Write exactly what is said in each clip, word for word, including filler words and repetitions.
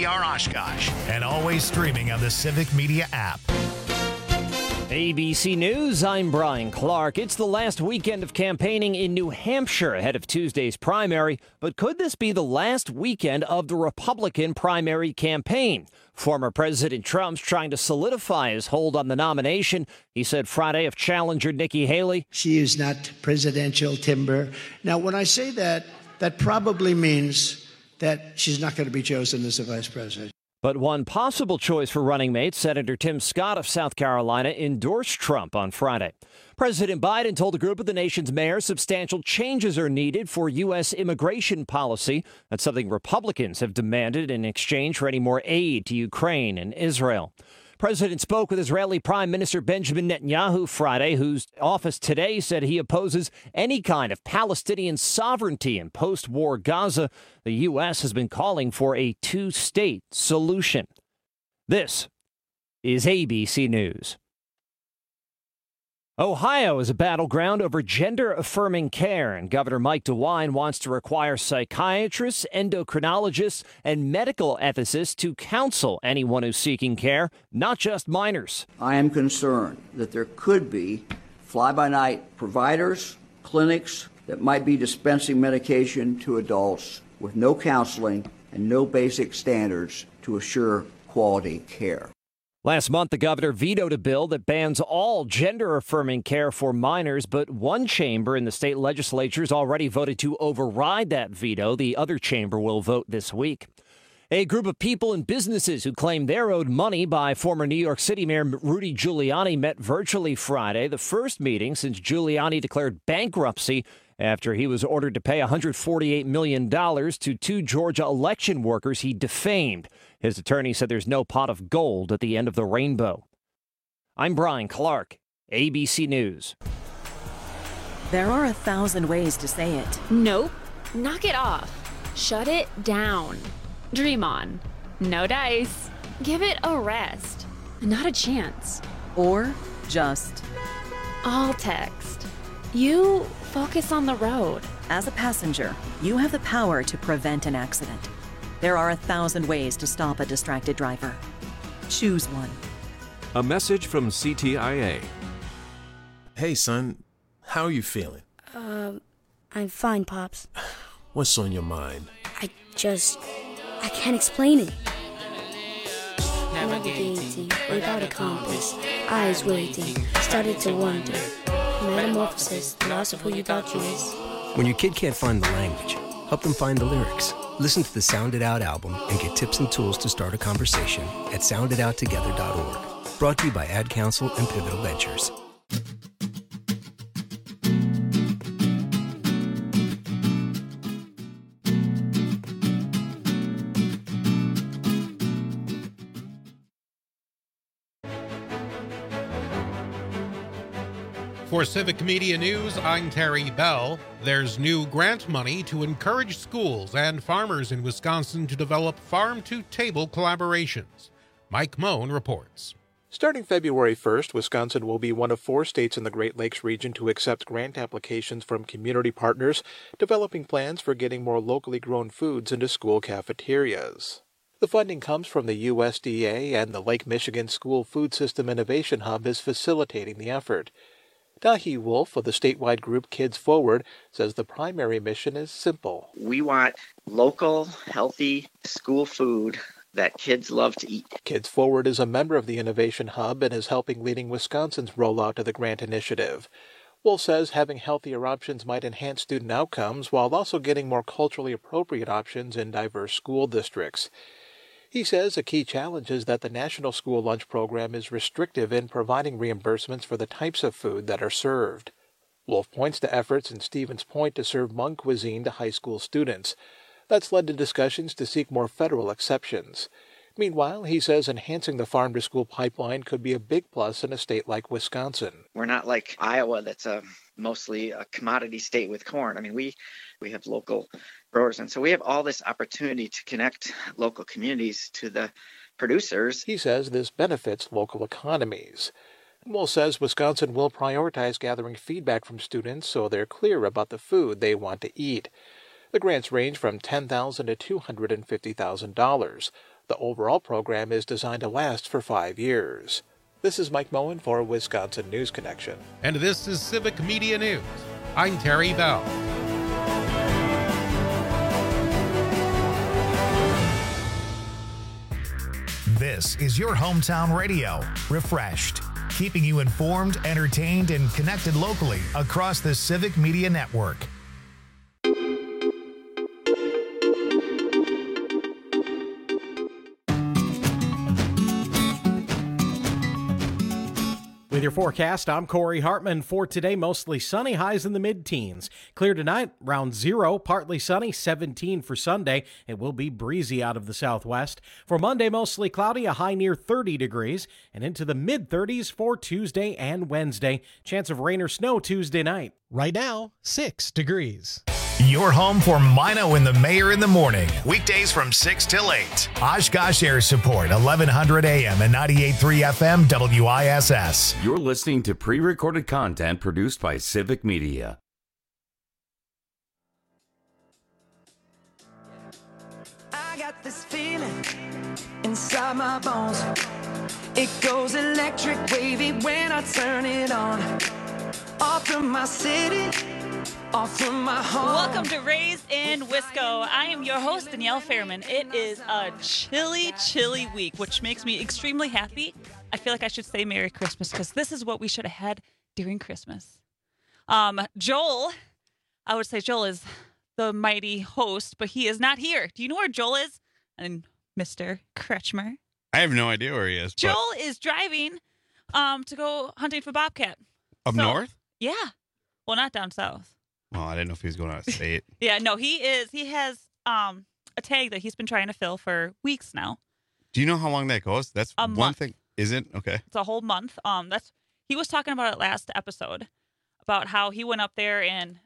R Oshkosh, and always streaming on the Civic Media app. A B C News, I'm Brian Clark. It's the last weekend of campaigning in New Hampshire ahead of Tuesday's primary, but could this be the last weekend of the Republican primary campaign? Former President Trump's trying to solidify his hold on the nomination. He said Friday of challenger Nikki Haley. She is not presidential timber. Now, when I say that, that probably means that she's not going to be chosen as the vice president. But one possible choice for running mate, Senator Tim Scott of South Carolina, endorsed Trump on Friday. President Biden told a group of the nation's mayors substantial changes are needed for U S immigration policy. That's something Republicans have demanded in exchange for any more aid to Ukraine and Israel. President spoke with Israeli Prime Minister Benjamin Netanyahu Friday, whose office today said he opposes any kind of Palestinian sovereignty in post-war Gaza. The U S has been calling for a two-state solution. This is A B C News. Ohio is a battleground over gender-affirming care, and Governor Mike DeWine wants to require psychiatrists, endocrinologists, and medical ethicists to counsel anyone who's seeking care, not just minors. I am concerned that there could be fly-by-night providers, clinics that might be dispensing medication to adults with no counseling and no basic standards to assure quality care. Last month, the governor vetoed a bill that bans all gender-affirming care for minors, but one chamber in the state legislature has already voted to override that veto. The other chamber will vote this week. A group of people and businesses who claim they're owed money by former New York City Mayor Rudy Giuliani met virtually Friday, the first meeting since Giuliani declared bankruptcy after he was ordered to pay one hundred forty-eight million dollars to two Georgia election workers he defamed. His attorney said there's no pot of gold at the end of the rainbow. I'm Brian Clark, A B C News. There are a thousand ways to say it. Nope. Knock it off. Shut it down. Dream on. No dice. Give it a rest. Not a chance. Or just all text. You focus on the road. As a passenger, you have the power to prevent an accident. There are a thousand ways to stop a distracted driver. Choose one. A message from C T I A. Hey, son. How are you feeling? Um, I'm fine, Pops. What's on your mind? I just... I can't explain it. Navigating without a compass, eyes waiting, started to wonder. Metamorphosis, the loss of who you thought you was. When your kid can't find the language, help them find the lyrics. Listen to the Sound It Out album and get tips and tools to start a conversation at sound it out together dot org. Brought to you by Ad Council and Pivotal Ventures. For Civic Media News, I'm Terry Bell. There's new grant money to encourage schools and farmers in Wisconsin to develop farm-to-table collaborations. Mike Moan reports. Starting February first, Wisconsin will be one of four states in the Great Lakes region to accept grant applications from community partners, developing plans for getting more locally grown foods into school cafeterias. The funding comes from the U S D A, and the Lake Michigan School Food System Innovation Hub is facilitating the effort. Dahi Wolf of the statewide group Kids Forward says the primary mission is simple. We want local, healthy school food that kids love to eat. Kids Forward is a member of the Innovation Hub and is helping leading Wisconsin's rollout of the grant initiative. Wolf says having healthier options might enhance student outcomes while also getting more culturally appropriate options in diverse school districts. He says a key challenge is that the National School Lunch Program is restrictive in providing reimbursements for the types of food that are served. Wolf points to efforts in Stevens Point to serve Hmong cuisine to high school students. That's led to discussions to seek more federal exceptions. Meanwhile, he says enhancing the farm-to-school pipeline could be a big plus in a state like Wisconsin. We're not like Iowa that's a, mostly a commodity state with corn. I mean, we, we have local growers, and so we have all this opportunity to connect local communities to the producers. He says this benefits local economies. Wolf says Wisconsin will prioritize gathering feedback from students so they're clear about the food they want to eat. The grants range from ten thousand dollars to two hundred fifty thousand dollars. The overall program is designed to last for five years. This is Mike Moen for Wisconsin News Connection. And this is Civic Media News. I'm Terry Bell. This is your hometown radio, Refreshed, keeping you informed, entertained, and connected locally across the Civic Media Network. With your forecast, I'm Corey Hartman. For today, mostly sunny, highs in the mid-teens. Clear tonight, around zero, partly sunny, seventeen for Sunday. It will be breezy out of the southwest. For Monday, mostly cloudy, a high near thirty degrees, and into the mid-thirties for Tuesday and Wednesday. Chance of rain or snow Tuesday night. Right now, six degrees. Your home for Mino and the Mayor in the morning. Weekdays from six till eight. Oshkosh Air Support, eleven hundred A M and ninety-eight point three F M W I S S. You're listening to pre-recorded content produced by Civic Media. I got this feeling inside my bones. It goes electric wavy when I turn it on. Off from my city. Welcome to Raised in Wisco. I am your host, Danielle Fairman. It is a chilly, chilly week, which makes me extremely happy. I feel like I should say Merry Christmas because this is what we should have had during Christmas. Um, Joel, I would say Joel is the mighty host, but he is not here. Do you know where Joel is? And Mister Kretschmer. I have no idea where he is. Joel but... is driving um, to go hunting for bobcat. Up so, north? Yeah. Well, not down south. Well, I didn't know if he was going out of state. Yeah, no, he is. He has um, a tag that he's been trying to fill for weeks now. Do you know how long that goes? That's a one month. thing. Is it? Okay. It's a whole month. Um, that's he was talking about it last episode, about how he went up there and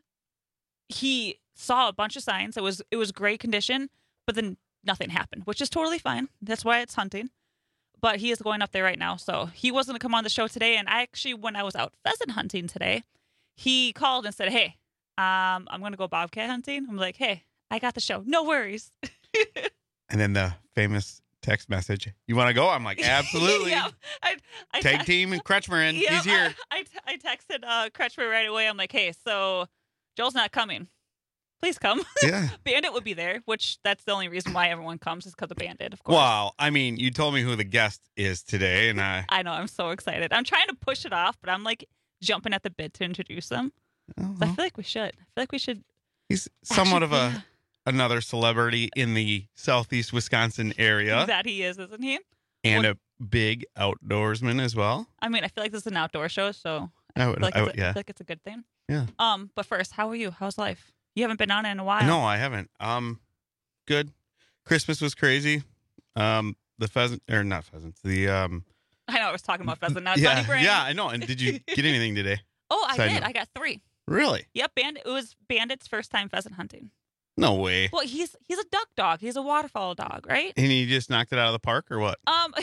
he saw a bunch of signs. It was it was great condition, but then nothing happened, which is totally fine. That's why it's hunting. But he is going up there right now, so he wasn't going to come on the show today. And I actually, when I was out pheasant hunting today, he called and said, "Hey, Um, I'm going to go bobcat hunting." I'm like, "Hey, I got the show. No worries." And then the famous text message, "You want to go?" I'm like, "Absolutely." Yeah, I, I Tag te- team and Kretschmer in. Yeah, He's here. I, I, I texted uh, Kretschmer right away. I'm like, "Hey, so Joel's not coming. Please come." Yeah. Bandit would be there, which that's the only reason why everyone comes is because of Bandit, of course. Well, I mean, you told me who the guest is today, and I... I know. I'm so excited. I'm trying to push it off, but I'm like jumping at the bit to introduce them. Uh-huh. So I feel like we should. I feel like we should. He's somewhat actually, of a another celebrity in the southeast Wisconsin area. That he is, isn't he? And well, a big outdoorsman as well. I mean, I feel like this is an outdoor show, so I, would, I, feel like I, would, it's a, yeah. I feel like it's a good thing. Yeah. Um, but first, how are you? How's life? You haven't been on it in a while. No, I haven't. Um, good. Christmas was crazy. Um, the pheasant or not pheasants. The um. I know I was talking about pheasant now. Yeah, Bunny brain. yeah, I know. And did you get anything today? Oh, I Side did. note. I got three. Really? Yep, Bandit. It was Bandit's first time pheasant hunting. No way. Well, he's he's a duck dog. He's a waterfowl dog, right? And he just knocked it out of the park, or what? Um.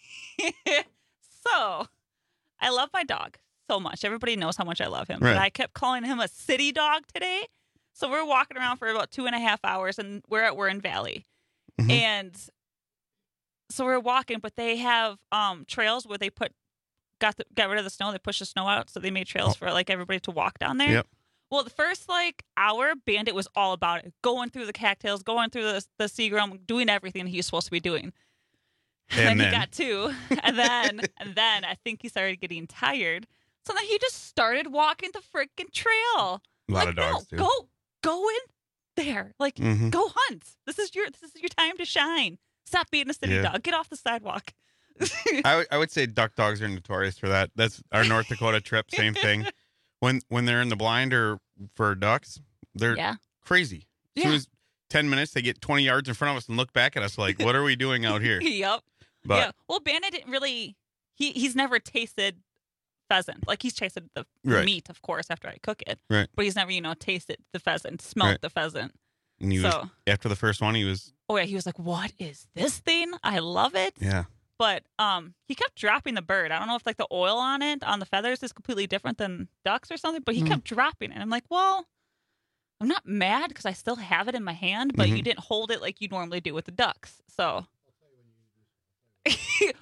So, I love my dog so much. Everybody knows how much I love him. Right. But I kept calling him a city dog today. So we're walking around for about two and a half hours, and we're at we're in Valley, Mhm. and so we're walking. But they have um trails where they put got the, got rid of the snow. They pushed the snow out, so they made trails Oh. for like everybody to walk down there. Yep. Well, the first like hour, Bandit was all about it, going through the cattails, going through the the Seagram, doing everything he's supposed to be doing. And, And then, then- he got two, and then and then I think he started getting tired. So then he just started walking the freaking trail. A lot like, of dogs no, do. Go go in there, like Mhm. go hunt. This is your this is your time to shine. Stop being a city Yeah. dog. Get off the sidewalk. I would- I would say duck dogs are notorious for that. That's our North Dakota trip. Same thing. When when they're in the blind or for ducks, they're Yeah. crazy. As soon Yeah. as ten minutes, they get twenty yards in front of us and look back at us like, "What are we doing out here?" Yep. But yeah. Well, Bandit didn't really. He he's never tasted pheasant. Like he's tasted the Right. meat, of course, after I cook it. Right. But he's never, you know, tasted the pheasant, smelled Right. the pheasant. and he so, was, after the first one, he was oh yeah, he was like, "What is this thing? I love it." yeah. But um, he kept dropping the bird. I don't know if like the oil on it, on the feathers, is completely different than ducks or something. But he Mhm. kept dropping it, and I'm like, well, I'm not mad because I still have it in my hand, but you Mhm. didn't hold it like you normally do with the ducks. So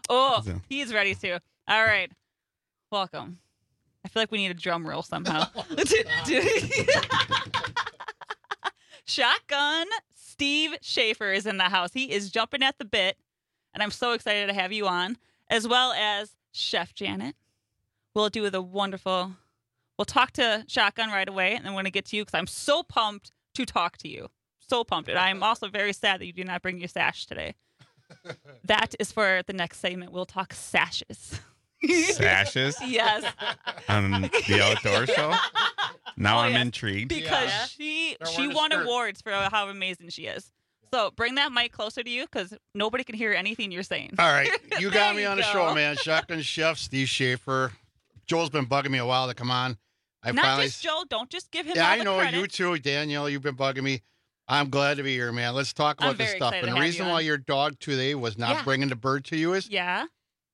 Oh, So- he's ready to. All right. Welcome. I feel like we need a drum roll somehow. Shotgun Steve Schaefer is in the house. He is jumping at the bit, and I'm so excited to have you on, as well as Chef Janet. We'll do the wonderful. We'll talk to Shotgun right away, and then we're going to get to you because I'm so pumped to talk to you. So pumped. And I'm also very sad that you do not bring your sash today. That is for the next segment. We'll talk sashes. Sashes? Yes. On the outdoor show? Now Oh, I'm yes. intrigued. Because Yeah. she They're she wearing a won skirt. awards for how amazing she is. So bring that mic closer to you because nobody can hear anything you're saying. All right, you got There me you on the go. show, man. Shotgun Chef Steve Schaefer. Joel's been bugging me a while to come on. I Not finally. just Joe. Don't just give him yeah, all I the know credit. you too, Danielle. You've been bugging me. I'm glad to be here, man. Let's talk I'm about this very stuff. excited And to the have reason you why on. your dog today was not Yeah. bringing the bird to you is Yeah.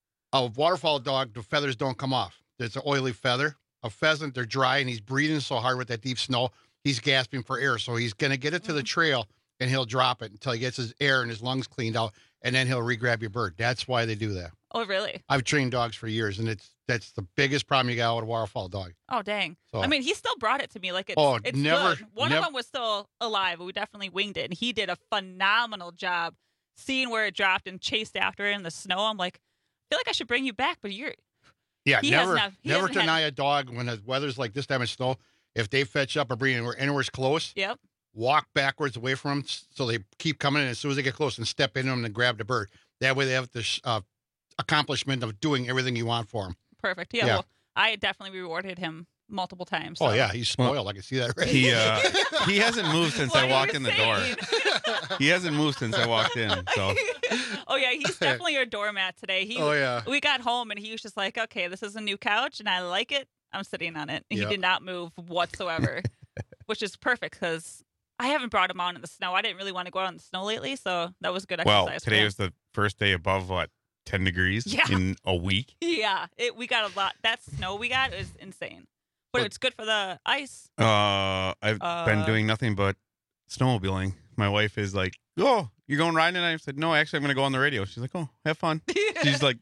a waterfowl dog. The feathers don't come off. There's an oily feather. A pheasant, they're dry, and he's breathing so hard with that deep snow. He's gasping for air, so he's gonna get it to the trail, and he'll drop it until he gets his air and his lungs cleaned out, and then he'll re-grab your bird. That's why they do that. Oh, really? I've trained dogs for years, and it's that's the biggest problem you got with a waterfowl dog. Oh, dang. So- I mean, he still brought it to me. Like, it's, Oh, it's never- good. One nev- of them was still alive. We definitely winged it, and he did a phenomenal job seeing where it dropped and chased after it in the snow. I'm like, I feel like I should bring you back, but you're Yeah, He has never, not- he never hasn't had- deny a dog when the weather's like this time of snow. If they fetch up or bring anywhere, anywhere's close, Yep. walk backwards away from them so they keep coming in. As soon as they get close, and step into them and grab the bird. That way, they have the sh- uh, accomplishment of doing everything you want for them. Perfect. Yeah, Yeah. Well, I definitely rewarded him multiple times. Oh so. yeah, he's spoiled. I can see that. Right? He uh, he hasn't moved since What I are walked you in the saying? door. He hasn't moved since I walked in. So Oh yeah, he's definitely your doormat today. He, Oh, yeah. We got home and he was just like, okay, this is a new couch and I like it. I'm sitting on it. And Yep. He did not move whatsoever, which is perfect because I haven't brought him out in the snow. I didn't really want to go out in the snow lately, so that was good exercise. well, for today him. was the first day above what ten degrees Yeah. in a week. Yeah, it, we got a lot. That snow we got is insane, but But- it's good for the ice. Uh, I've been Uh, doing nothing but snowmobiling. My wife is like, "Oh, you're going riding?" And I said, "No, actually, I'm going to go on the radio." She's like, "Oh, have fun." She's like,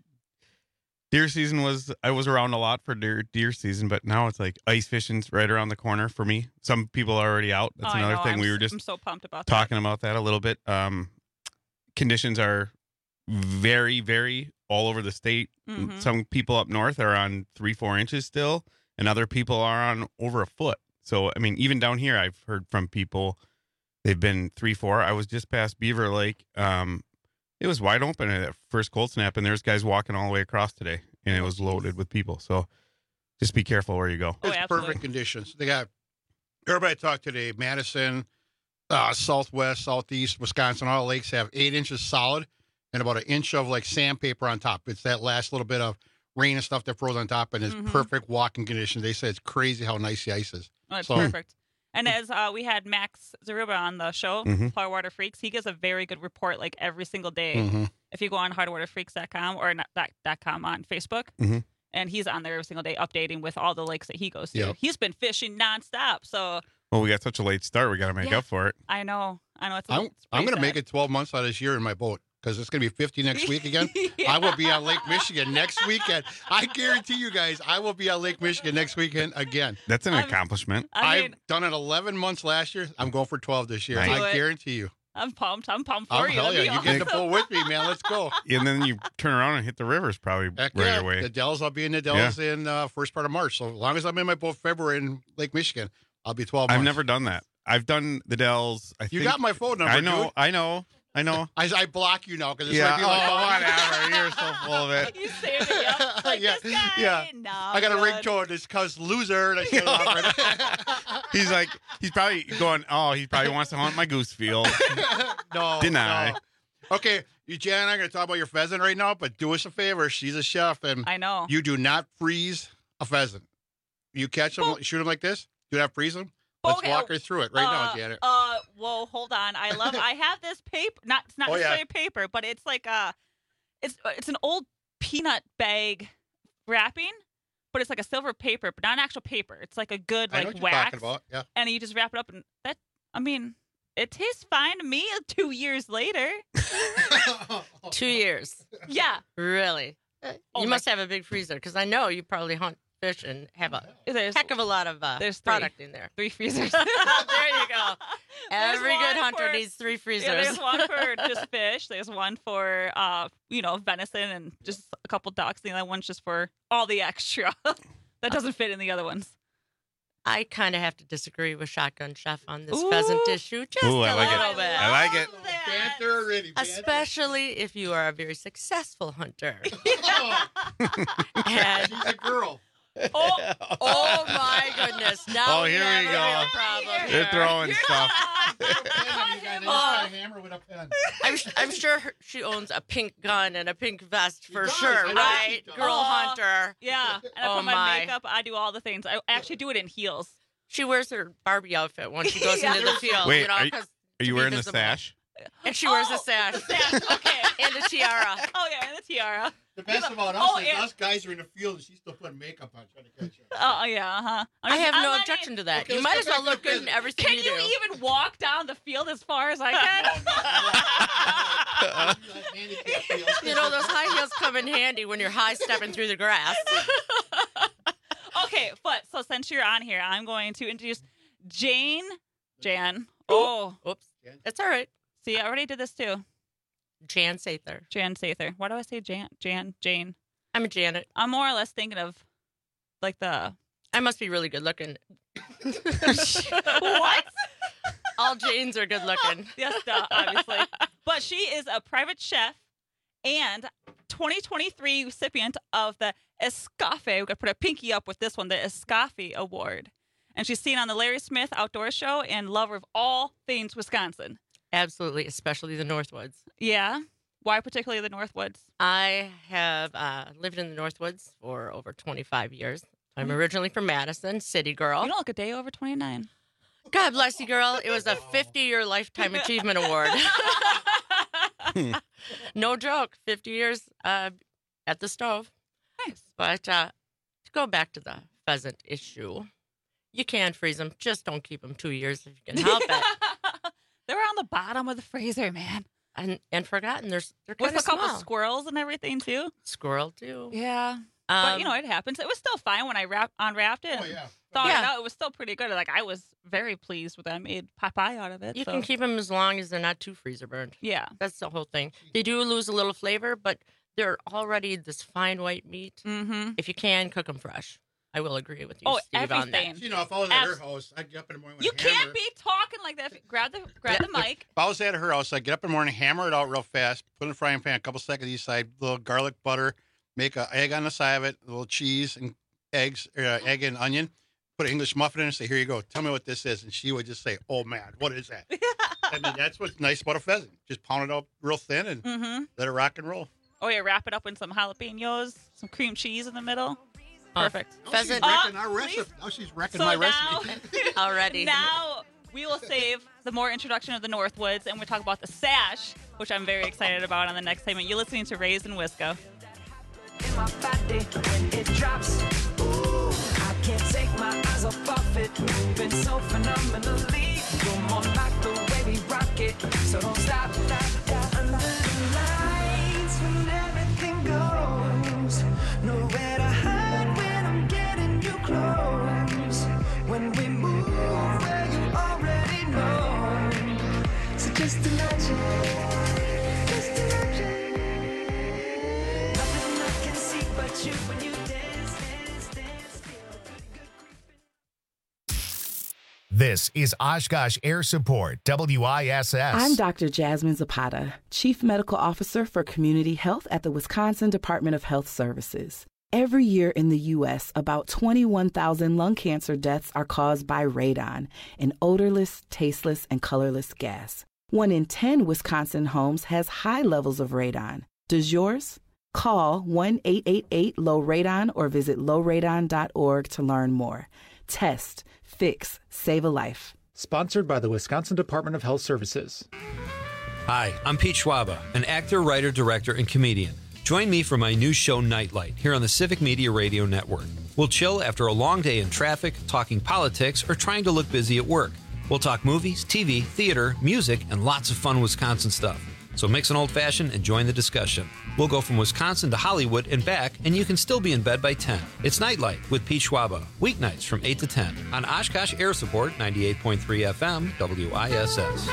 "Deer season was I was around a lot for deer deer season, but now it's like ice fishing's right around the corner for me. Some people are already out. That's Oh, I another know. thing. I'm we were s- just I'm so pumped about talking about that a little bit. Um, conditions are very, very all over the state. Mhm. Some people up north are on three, four inches still, and other people are on over a foot. So, I mean, even down here, I've heard from people they've been three, four. I was just past Beaver Lake. Um, it was wide open at that first cold snap, and there's guys walking all the way across today, and it was loaded with people. So, just be careful where you go. Oh, It's perfect conditions. They got everybody I talked today. Madison, uh, Southwest, Southeast, Wisconsin. All the lakes have eight inches solid and about an inch of like sandpaper on top. It's that last little bit of rain and stuff that froze on top, and it's Mhm. perfect walking conditions. They say it's crazy how nice the ice is. Oh, it's So- perfect. And as uh, we had Max Zaruba on the show, Mhm. Hard Water Freaks, he gives a very good report like every single day. Mhm. If you go on hard water freaks dot com or not dot, dot com on Facebook, Mhm. and he's on there every single day updating with all the lakes that he goes to. Yep. He's been fishing nonstop. So Well, we got such a late start. We got to make Yeah. up for it. I know. I know. It's, I'm, it's I'm pretty going to sad. make it twelve months out of this year in my boat because it's going to be fifty next week again. I will be on Lake Michigan next weekend. I guarantee you guys, I will be on Lake Michigan next weekend again. That's an accomplishment. I I've mean- done it eleven months last year. I'm going for twelve this year. Nice. Do I it. guarantee you. I'm pumped. I'm pumped for Oh, you. hell That'd yeah. be You get in the awesome. boat with me, man. Let's go. And then you turn around and hit the rivers probably Heck right yeah. away. The Dells, I'll be in the Dells in uh, first part of March. So as long as I'm in my boat February in Lake Michigan, I'll be twelve months. I've never done that. I've done the Dells. I You think, got my phone number, I know. dude. I know. I know. I, I block you now because it's Yeah. like people like, Oh, oh, whatever. You're so full of it. You saved me up. Like, yeah, this guy? yeah. No, I got a good. ringtone. It's cause loser. And I shut it off right He's like, he's probably going, oh, he probably wants to hunt my goose field. no. Deny. no. Okay, you, Jan and I are going to talk about your pheasant right now, but do us a favor. She's a chef, and I know. you do not freeze a pheasant. You catch them, shoot them like this. Do not freeze them. Let's Okay, walk her through it right uh, now, Janet. Uh, well, hold on. I love. I have this paper. Not it's not Oh, yeah. necessarily paper, but it's like a, it's it's an old peanut bag wrapping, but it's like a silver paper, but not an actual paper. It's like a good I know like what you're wax. talking about. Yeah. And you just wrap it up, and that. I mean, it tastes fine to me two years later. Two years. Yeah. Really? Oh you my- must have a big freezer because I know you probably hunt fish and have a There's- heck of a lot of uh, There's three. product in there. Three freezers. There you go. There's Every good one hunter for- needs three freezers. Yeah, there's one for just fish. There's one for, uh, you know, venison and just a couple ducks. The other one's just for all the extra that doesn't fit in the other ones. I kind of have to disagree with Shotgun Chef on this pheasant issue just Ooh, I a like it. little bit. I like it. Banter already. Banter. Especially if you are a very successful hunter. And she's a girl. Oh, oh my goodness. Now Oh, we here have we a go. real problem They're here. throwing stuff. Oh. Hammer with a pen. I'm, I'm sure her, she owns a pink gun and a pink vest for does. sure, I know right? she does. Girl Oh, hunter. Yeah. And I Oh, put my, my. makeup. I do all the things. I actually do it in heels. She wears her Barbie outfit when she goes Yeah. into the field. Wait, you know, are you, 'cause are you to be wearing the visible. sash? And she wears a Oh, sash. the sash. Okay. And a tiara. Oh, yeah, and the tiara. The best about us Oh, is yeah. us guys are in the field and she's still putting makeup on trying to catch her. Oh, yeah, uh-huh. I'm I just- have I'm no letting- objection to that. Okay, you let's might go as well back to look good in business. everything Can you you do. even walk down the field as far as I can? You know, those high heels come in handy when you're high stepping through the grass. Okay, but so since you're on here, I'm going to introduce Jane. Jan. Oh. Oops. It's all right. See, I already did this too. Jan Sather. Jan Sather. Why do I say Jan? Jan? Jane? I'm a Janet. I'm more or less thinking of like the. I must be really good looking. What? All Janes are good looking. Yes, duh, obviously. But she is a private chef and twenty twenty-three recipient of the Escafe. We're going to put a pinky up with this one, the Escafe Award. And she's seen on the Larry Smith Outdoor Show and lover of all things Wisconsin. Absolutely, especially the Northwoods. Yeah. Why particularly the Northwoods? I have uh, lived in the Northwoods for over twenty-five years. I'm originally from Madison, city girl. You don't look a day over twenty-nine. God bless you, girl. It was a fifty-year Lifetime Achievement Award. No joke. fifty years uh, at the stove. Nice. But uh, to go back to the pheasant issue, you can freeze them. Just don't keep them two years if you can help it. They were on the bottom of the freezer, man. And and forgotten. There's they're With kind a of couple small. squirrels and everything, too. Squirrel too. Yeah. Um, but, you know, it happens. It was still fine when I wrap, unwrapped it. Oh, yeah. Thawed Yeah. it out. It was still pretty good. Like, I was very pleased with it. I made Popeye out of it. You so. can keep them as long as they're not too freezer burned. Yeah. That's the whole thing. They do lose a little flavor, but they're already this fine white meat. Mm-hmm. If you can, cook them fresh. I will agree with you, Oh, Steve, on everything. that. You know, if I was at her Abs- house, I'd get up in the morning with You a hammer. can't be talking like that. Grab the grab the mic. If I was at her house, I'd get up in the morning, hammer it out real fast, put it in the frying pan, a couple seconds each side, little garlic butter, make an egg on the side of it, a little cheese and eggs, uh, egg and onion, put an English muffin in and say, here you go. Tell me what this is. And she would just say, oh, man, what is that? I mean, that's what's nice about a pheasant. Just pound it out real thin and Mm-hmm. let it rock and roll. Oh, yeah. Wrap it up in some jalapenos, some cream cheese in the middle. Perfect. Now Pheasant. she's wrecking Uh, our please. recipe. Now she's wrecking So my now, recipe. Already. now we will save the more introduction of the Northwoods, and we'll talk about the sash, which I'm very excited about on the next segment. You're listening to Raised in Wisco. In my body when it drops. Ooh, I can't take my eyes off of it. Moving so phenomenally. You're more like the way we rock it. So don't stop, stop, stop. Under the lights when everything goes. Nowhere to hide when I'm getting you close. When we move where you already know. So just imagine. Just imagine. Nothing I can see but you when you dance, dance, dance. This is Oshkosh Air Support, W I S S. I'm Doctor Jasmine Zapata, Chief Medical Officer for Community Health at the Wisconsin Department of Health Services. Every year in the U S, about twenty-one thousand lung cancer deaths are caused by radon, an odorless, tasteless, and colorless gas. One in ten Wisconsin homes has high levels of radon. Does yours? Call one eight eight eight low radon or visit low radon dot org to learn more. Test, fix, save a life. Sponsored by the Wisconsin Department of Health Services. Hi, I'm Pete Schwaba, an actor, writer, director, and comedian. Join me for my new show, Nightlight, here on the Civic Media Radio Network. We'll chill after a long day in traffic, talking politics, or trying to look busy at work. We'll talk movies, T V, theater, music, and lots of fun Wisconsin stuff. So mix an old-fashioned and join the discussion. We'll go from Wisconsin to Hollywood and back, and you can still be in bed by ten. It's Nightlight with Pete Schwaba, weeknights from eight to ten on Oshkosh Air Support, ninety-eight point three F M, W I S S.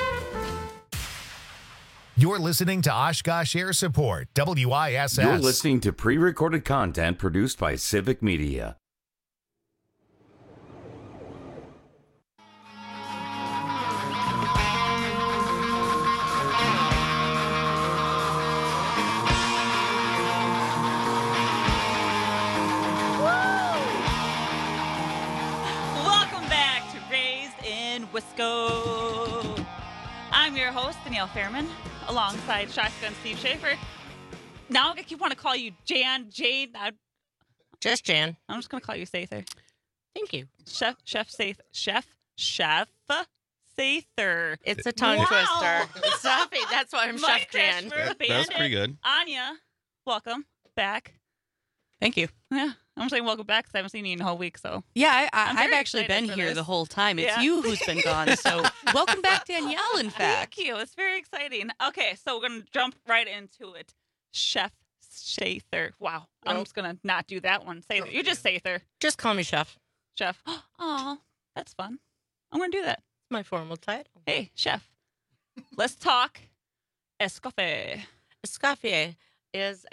You're listening to Oshkosh Air Support, W I S S. You're listening to pre-recorded content produced by Civic Media. Wisco. I'm your host, Danielle Fairman, alongside Shotgun Steve Schaefer. Now I keep want to call you Jan, Jade. I, just Jan. I'm just going to call you Sather. Thank you. Chef, Chef Sather. Chef, Chef Sather. It's a tongue wow. twister. Stop it. That's why I'm Mike Chef Jan. Crashford, That was pretty good. Anya, welcome back. Thank you. Yeah, I'm saying welcome back because I haven't seen you in a whole week. So yeah, I, I, I'm I've very actually excited been for here this. the whole time. It's Yeah. you who's been gone. So welcome back, Danielle. In fact, thank you. It's very exciting. Okay, so we're gonna jump right into it. Chef Sather. Wow, I'm Nope. just gonna not do that one. Sather. You just Sather. Just call me Chef. Chef. Oh, that's fun. I'm gonna do that. My formal title. Hey, Chef. Let's talk Escoffier. Escoffier is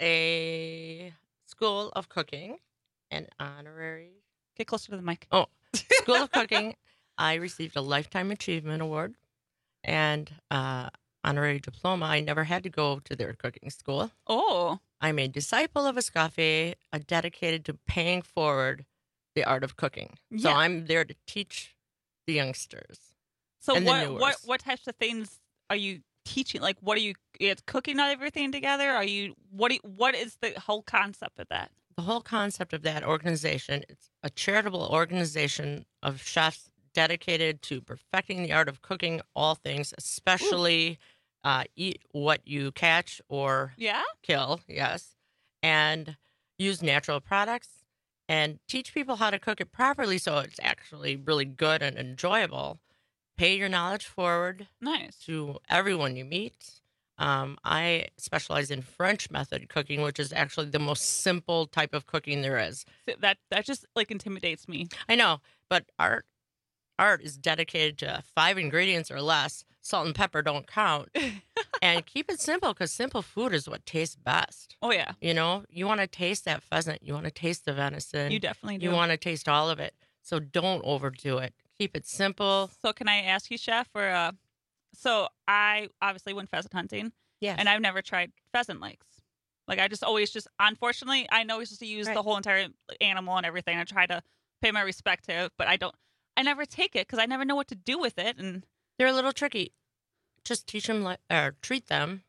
a school of cooking, an honorary. Get closer to the mic. Oh, School of Cooking. I received a Lifetime Achievement Award and uh, honorary diploma. I never had to go to their cooking school. Oh. I'm a disciple of Escoffier, uh, dedicated to paying forward the art of cooking. So Yeah. I'm there to teach the youngsters. So and the what newers. what what types of things are you teaching? Like, what are you? It's cooking everything together. Are you? What? Do you, what is the whole concept of that? The whole concept of that organization, it's a charitable organization of chefs dedicated to perfecting the art of cooking all things, especially uh, eat what you catch or Yeah. kill, yes, and use natural products and teach people how to cook it properly so it's actually really good and enjoyable. Pay your knowledge forward Nice. to everyone you meet. Um, I specialize in French method cooking, which is actually the most simple type of cooking there is. So that that just like intimidates me. I know, but art art is dedicated to five ingredients or less. Salt and pepper don't count. And keep it simple, because simple food is what tastes best. Oh yeah. You know, you want to taste that pheasant. You want to taste the venison. You definitely do. You want to taste all of it. So don't overdo it. Keep it simple. So can I ask you, Chef, or uh, so I obviously went pheasant hunting. Yes. And I've never tried pheasant legs. Like I just always just unfortunately I know you're supposed to use Right. the whole entire animal and everything. I try to pay my respect to it, but I don't. I never take it because I never know what to do with it. And They're a little tricky. Just teach them like, or treat them.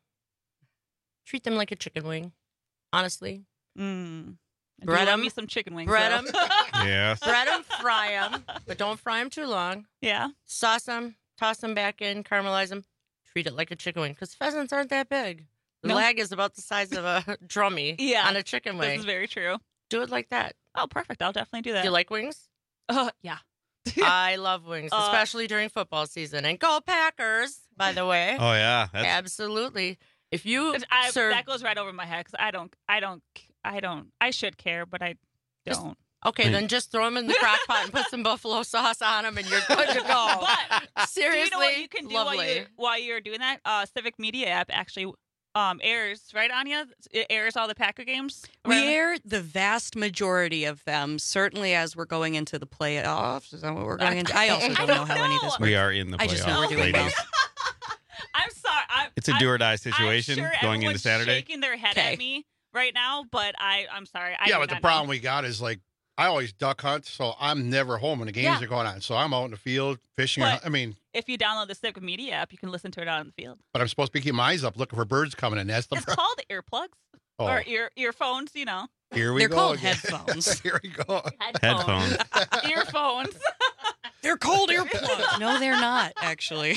Treat them like a chicken wing. Honestly. Mm. I do Bread love them. me some chicken wings. Bread though. them. Yes. Bread them, fry them, but don't fry them too long. Yeah. Sauce them, toss them back in, caramelize them. Treat it like a chicken wing, because pheasants aren't that big. The No. leg is about the size of a drummy Yeah. on a chicken This wing. is very true. Do it like that. Oh, perfect. I'll definitely do that. Do you like wings? Uh, yeah. I love wings, Uh, especially during football season. And go Packers, by the way. Oh yeah, that's Absolutely. If you I, serve, that goes right over my head because I don't, I don't, I don't, I should care, but I Just- don't. okay, then just throw them in the crock pot and put some buffalo sauce on them, and you're good to go. But Seriously, do you know what you can do while lovely. you're, while you're doing that? Uh, Civic Media app actually um, airs, right, Anya? It airs all the Packer games. we around- air the vast majority of them. Certainly, as we're going into the playoffs. Is that what we're going into? I also don't, I know don't how any of know. this works. we are in the playoffs, I just know we're doing well. ladies. I'm sorry. I, It's a I'm- do or die I'm situation sure going into everyone's Saturday. shaking their head Okay. at me right now, but I, I'm sorry. I yeah, do but the not problem know. we got is like I always duck hunt, so I'm never home when the games Yeah. are going on. So I'm out in the field fishing. or- But- I mean, If you download the Civic Media app, you can listen to it out in the field. but I'm supposed to be keeping my eyes up, looking for birds coming in. That's the It's problem. called earplugs Oh. or ear earphones. You know, Here we They're go. called again. headphones. Here we go. headphones, Headphones. earphones. They're cold earplugs. No, they're not actually.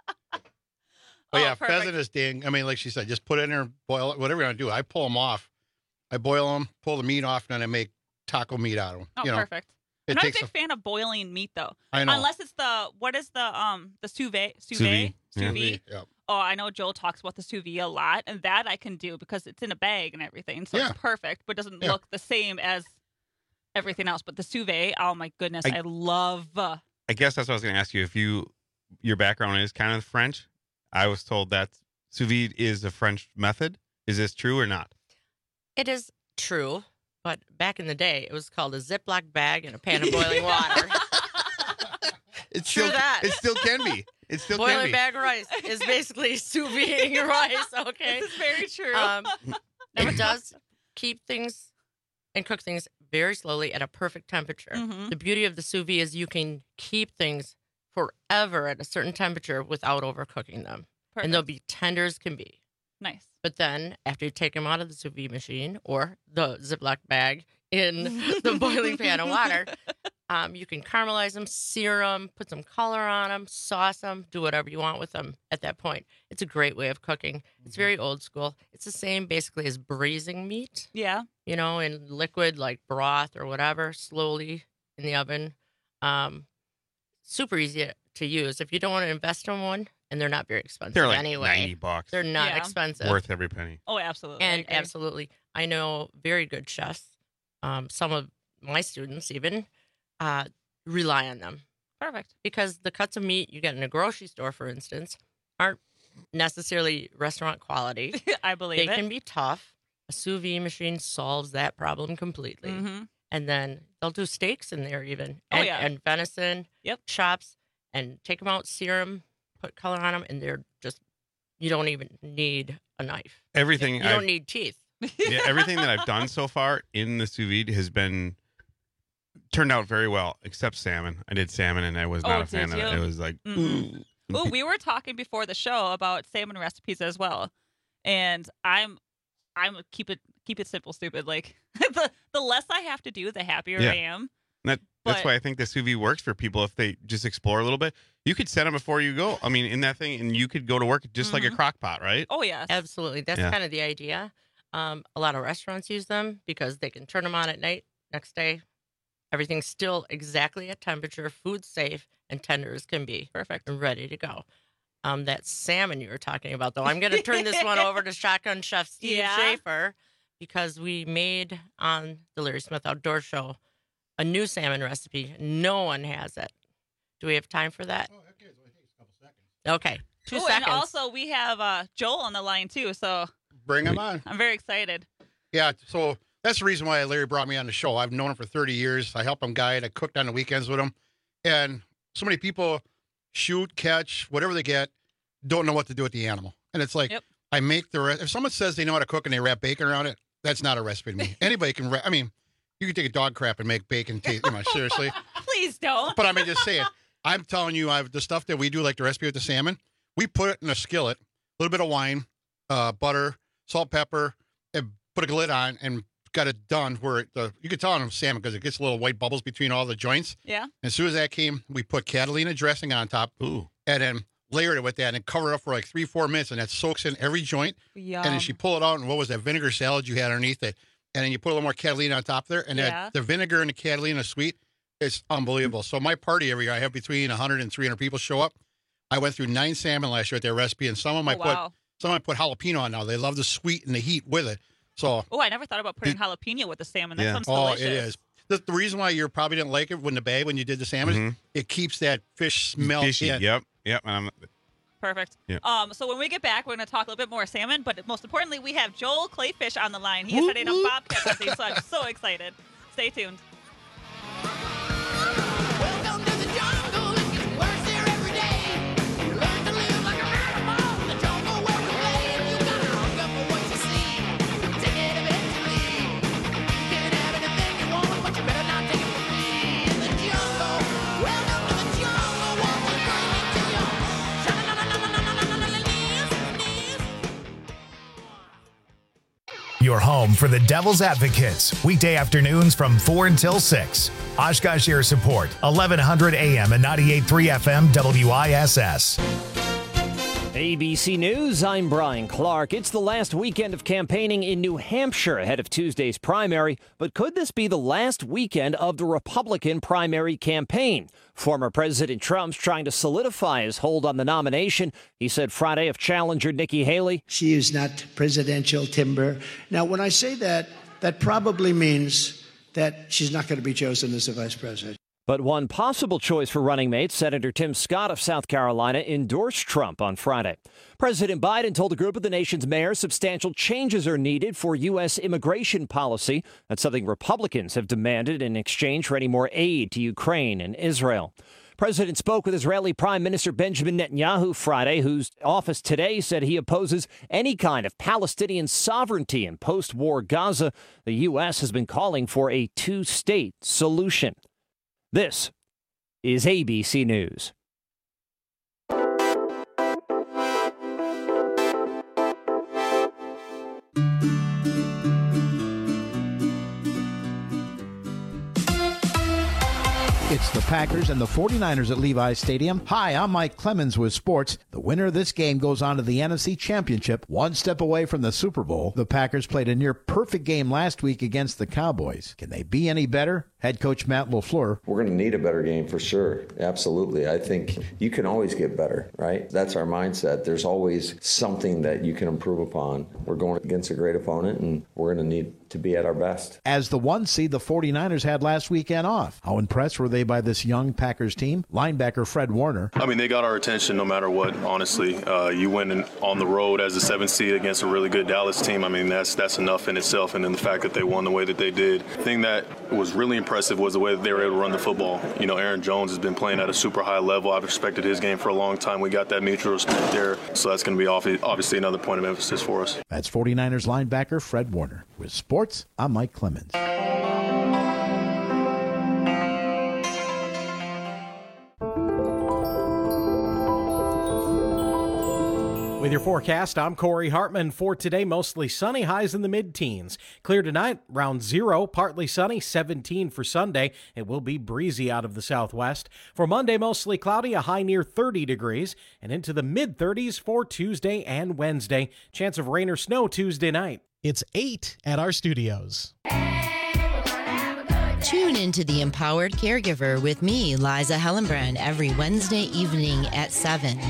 But Oh, yeah, perfect. pheasant is dang. I mean, like she said, just put it in there, boil it, whatever you want to do. I pull them off. I boil them, pull the meat off, and then I make taco meat out of them. Oh, you know, perfect. It I'm not a takes big fan of boiling meat though. I know. Unless it's the what is the um the sous vide sous Sous vide vide, sous yeah. vide. Yep. Oh, I know Joel talks about the sous vide a lot, and that I can do because it's in a bag and everything, so Yeah. it's perfect, but doesn't Yeah. look the same as everything else. But the sous vide, oh my goodness, I- I, love. Uh, I guess that's what I was going to ask you. If you your background is kind of French, I was told that sous vide is a French method. Is this true or not? It is true, but back in the day, it was called a Ziploc bag and a pan of boiling water. It's True still, that. It still can be. It still can Boiling be. bag of rice is basically sous vide rice, okay? This is very true. Um, it does keep things and cook things very slowly at a perfect temperature. Mhm. The beauty of the sous vide is you can keep things forever at a certain temperature without overcooking them. Perfect. And they'll be tender as can be. Nice. But then, after you take them out of the sous vide machine or the Ziploc bag in the boiling pan of water, um, you can caramelize them, sear them, put some color on them, sauce them, do whatever you want with them at that point. It's a great way of cooking. It's very old school. It's the same basically as braising meat, Yeah. you know, in liquid like broth or whatever, slowly in the oven. Um, super easy to use. If you don't want to invest in one, and they're not very expensive They're like anyway. ninety bucks. They're not Yeah. expensive. Worth every penny. Oh, absolutely. I And agree. absolutely, I know very good chefs. Um, some of my students even uh, rely on them Perfect. because the cuts of meat you get in a grocery store, for instance, aren't necessarily restaurant quality. I believe They it. can be tough. A sous vide machine solves that problem completely. Mm-hmm. And then they'll do steaks in there even, Oh, and, yeah. and venison, Yep. chops, and take them out, sear them, put color on them, and they're just you don't even need a knife. Everything You I've- don't need teeth. yeah, everything that I've done so far in the sous vide has been turned out very well, except salmon. I did salmon, and I was Oh, not a did fan of it. you? It was like, Mhm. ooh. Oh, we were talking before the show about salmon recipes as well, and I'm, I'm a keep it keep it simple, stupid. Like the the less I have to do, the happier Yeah. I am. That, that's But- why I think the sous vide works for people if they just explore a little bit. You could set them before you go. I mean, in that thing, and you could go to work just like a Mhm. crock pot, right? Oh yes, Absolutely. That's Yeah. kind of the idea. Um, a lot of restaurants use them because they can turn them on at night. Next day, everything's still exactly at temperature, food safe, and tender as can be. Perfect. And ready to go. Um, that salmon you were talking about, though, I'm going to turn this one over to Shotgun Chef Steve Yeah? Schaefer because we made on the Larry Smith Outdoor Show a new salmon recipe. No one has it. Do we have time for that? Okay. Two Oh, seconds. and also we have uh, Joel on the line too, so Bring them on. I'm very excited. Yeah, so that's the reason why Larry brought me on the show. I've known him for thirty years. I help him guide. I cooked on the weekends with him. And so many people shoot, catch, whatever they get, don't know what to do with the animal. And it's like, Yep. I make the rest. If someone says they know how to cook and they wrap bacon around it, that's not a recipe to me. Anybody can, wrap, I mean, you can take a dog crap and make bacon taste, you know, seriously. Please don't. But I mean, just saying, I'm telling you, I've the stuff that we do, like the recipe with the salmon, we put it in a skillet, a little bit of wine, uh, butter, salt, pepper, and put a lid on and got it done where it, the, you can tell on salmon because it gets little white bubbles between all the joints. Yeah. And as soon as that came, we put Catalina dressing on top. Ooh. And then layered it with that and covered it up for like three, four minutes. And that soaks in every joint. Yum. And then she pull it out. And what was that vinegar salad you had underneath it? And then you put a little more Catalina on top there. And Yeah. that the vinegar and the Catalina sweet is unbelievable. So my party every year, I have between one hundred and three hundred people show up. I went through nine salmon last year with their recipe. And some of them I Oh, put, wow. some of them I put jalapeno on now. They love the sweet and the heat with it. So, Oh, I never thought about putting jalapeno with the salmon. That Yeah. sounds oh, delicious. it is. The, the reason why you probably didn't like it when the bag, when you did the salmon, Mhm. it keeps that fish smell Fishy. in. Yep. Yep. And I'm, Perfect. Yeah. Um, so when we get back, we're going to talk a little bit more salmon, but most importantly, we have Joel Clayfish on the line. He is Whoop, heading up whoop. Bobcat Hunting, so I'm so excited. Stay tuned. Welcome to the jungle. It gets worse here every day. You learn to live like an animal in the jungle where we play. And you gotta look up for what you see. Take it eventually. You can have anything you want, but you better not take it from me. In the jungle. Welcome to the jungle. What we bring it to you. Your home for the Devil's Advocates. Weekday afternoons from four until six. Oshkosh Air Support, eleven hundred A M and ninety-eight point three F M W I S S. A B C News, I'm Brian Clark. It's the last weekend of campaigning in New Hampshire ahead of Tuesday's primary, but could this be the last weekend of the Republican primary campaign? Former President Trump's trying to solidify his hold on the nomination. He said Friday of challenger Nikki Haley. She is not presidential timber. Now, when I say that, that probably means that she's not going to be chosen as the vice president. But one possible choice for running mate, Senator Tim Scott of South Carolina, endorsed Trump on Friday. President Biden told a group of the nation's mayors substantial changes are needed for U S immigration policy. That's something Republicans have demanded in exchange for any more aid to Ukraine and Israel. President spoke with Israeli Prime Minister Benjamin Netanyahu Friday, whose office today said he opposes any kind of Palestinian sovereignty in post-war Gaza. The U S has been calling for a two-state solution. This is A B C News. It's the Packers and the forty-niners at Levi's Stadium. Hi, I'm Mike Clemens with sports. The winner of this game goes on to the N F C Championship, one step away from the Super Bowl. The Packers played a near-perfect game last week against the Cowboys. Can they be any better? Head coach Matt LaFleur. We're going to need a better game for sure. Absolutely. I think you can always get better, right? That's our mindset. There's always something that you can improve upon. We're going against a great opponent, and we're going to need to be at our best. As the one seed, the forty-niners had last weekend off. How impressed were they by this young Packers team? Linebacker Fred Warner. I mean, they got our attention no matter what, honestly. Uh, you win in, on the road as a seventh seed against a really good Dallas team. I mean, that's that's enough in itself. And then the fact that they won the way that they did. The thing that was really impressive was the way that they were able to run the football. You know, Aaron Jones has been playing at a super high level. I've respected his game for a long time. We got that mutual respect there. So that's going to be obviously another point of emphasis for us. That's forty-niners linebacker Fred Warner. With sports, I'm Mike Clemens. With your forecast, I'm Corey Hartman. For today, mostly sunny, highs in the mid-teens. Clear tonight, around zero, partly sunny, seventeen for Sunday. It will be breezy out of the southwest. For Monday, mostly cloudy, a high near thirty degrees, and into the mid-thirties for Tuesday and Wednesday. Chance of rain or snow Tuesday night. It's eight at our studios. Tune into The Empowered Caregiver with me, Liza Hellenbrand, every Wednesday evening at seven.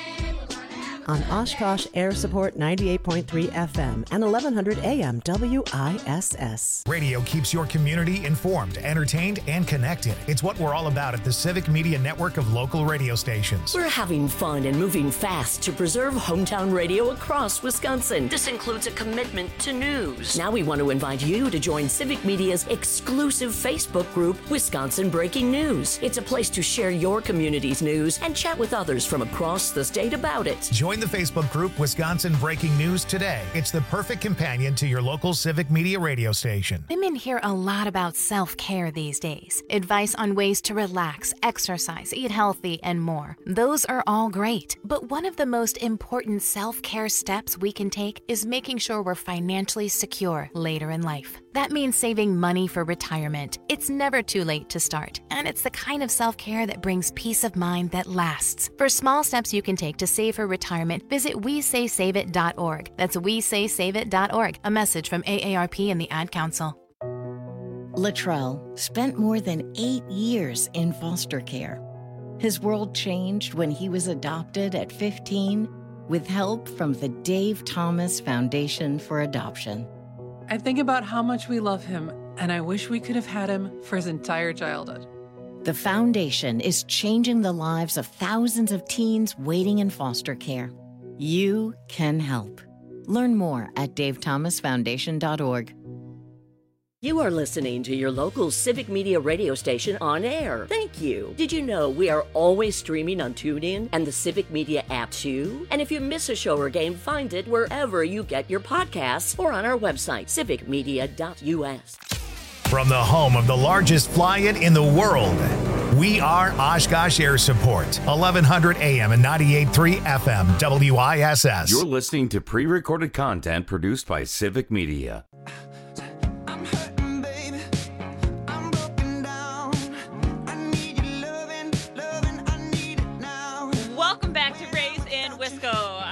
On Oshkosh Air Support ninety-eight point three F M and eleven hundred A M W I S S. Radio keeps your community informed, entertained, and connected. It's what we're all about at the Civic Media Network of local radio stations. We're having fun and moving fast to preserve hometown radio across Wisconsin. This includes a commitment to news. Now we want to invite you to join Civic Media's exclusive Facebook group, Wisconsin Breaking News. It's a place to share your community's news and chat with others from across the state about it. Join the Facebook group Wisconsin Breaking News today. It's the perfect companion to your local Civic Media radio station. Women hear a lot about self-care these days. Advice on ways to relax, exercise, eat healthy, and more. Those are all great. But one of the most important self-care steps we can take is making sure we're financially secure later in life. That means saving money for retirement. It's never too late to start, and it's the kind of self-care that brings peace of mind that lasts. For small steps you can take to save for retirement, visit we say save it dot org. That's we say save it dot org. A message from A A R P and the Ad Council. Latrell spent more than eight years in foster care. His world changed when he was adopted at fifteen with help from the Dave Thomas Foundation for Adoption. I think about how much we love him, and I wish we could have had him for his entire childhood. The foundation is changing the lives of thousands of teens waiting in foster care. You can help. Learn more at dave thomas foundation dot org. You are listening to your local Civic Media radio station on air. Thank you. Did you know we are always streaming on TuneIn and the Civic Media app too? And if you miss a show or game, find it wherever you get your podcasts or on our website, civic media dot U S. From the home of the largest fly-in in the world, we are Oshkosh Air Support, eleven hundred A M and ninety-eight point three F M, W I S S. You're listening to pre-recorded content produced by Civic Media. Welcome back to Raise in Wisco.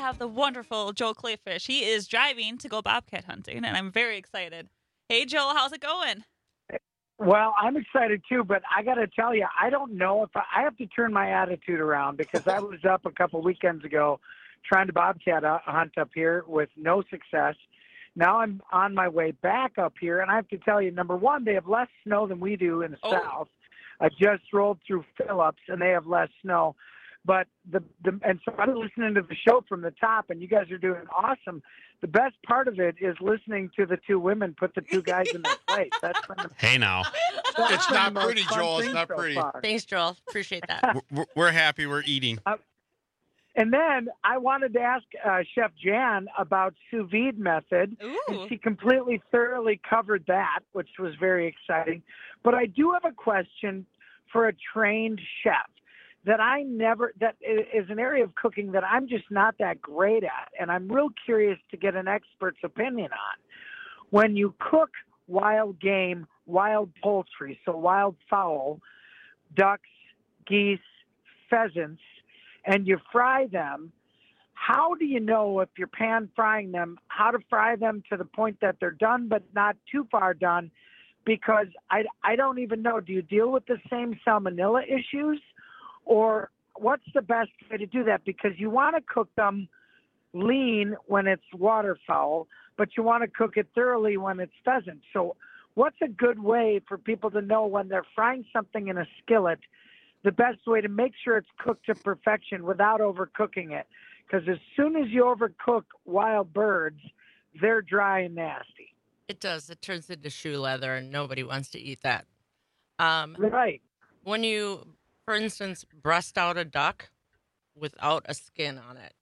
have the wonderful Joel Clayfish. He is driving to go bobcat hunting, and I'm very excited. Hey, Joel, how's it going? Well, I'm excited too, but I got to tell you, I don't know if I, I have to turn my attitude around because I was up a couple weekends ago trying to bobcat hunt up here with no success. Now I'm on my way back up here, and I have to tell you, number one, they have less snow than we do in the Oh. south. I just rolled through Phillips, and they have less snow. But the, the and so I'm listening to the show from the top, and you guys are doing awesome. The best part of it is listening to the two women put the two guys in their place. That's been the, Hey, now. that's It's been not the most pretty, fun Joel. It's thing not so pretty. far. Thanks, Joel. Appreciate that. We're, we're happy. We're eating. Uh, and then I wanted to ask uh, Chef Jan about sous vide method, Ooh. and she completely thoroughly covered that, which was very exciting. But I do have a question for a trained chef that I never, that is an area of cooking that I'm just not that great at, and I'm real curious to get an expert's opinion on. When you cook wild game, wild poultry, so wild fowl, ducks, geese, pheasants, and you fry them, how do you know if you're pan frying them, how to fry them to the point that they're done but not too far done? Because I, I don't even know, do you deal with the same salmonella issues? Or what's the best way to do that? Because you want to cook them lean when it's waterfowl, but you want to cook it thoroughly when it's pheasant. So what's a good way for people to know when they're frying something in a skillet, the best way to make sure it's cooked to perfection without overcooking it? Because as soon as you overcook wild birds, they're dry and nasty. It does. It turns into shoe leather, and nobody wants to eat that. Um, right. When you, for instance, breast out a duck without a skin on it,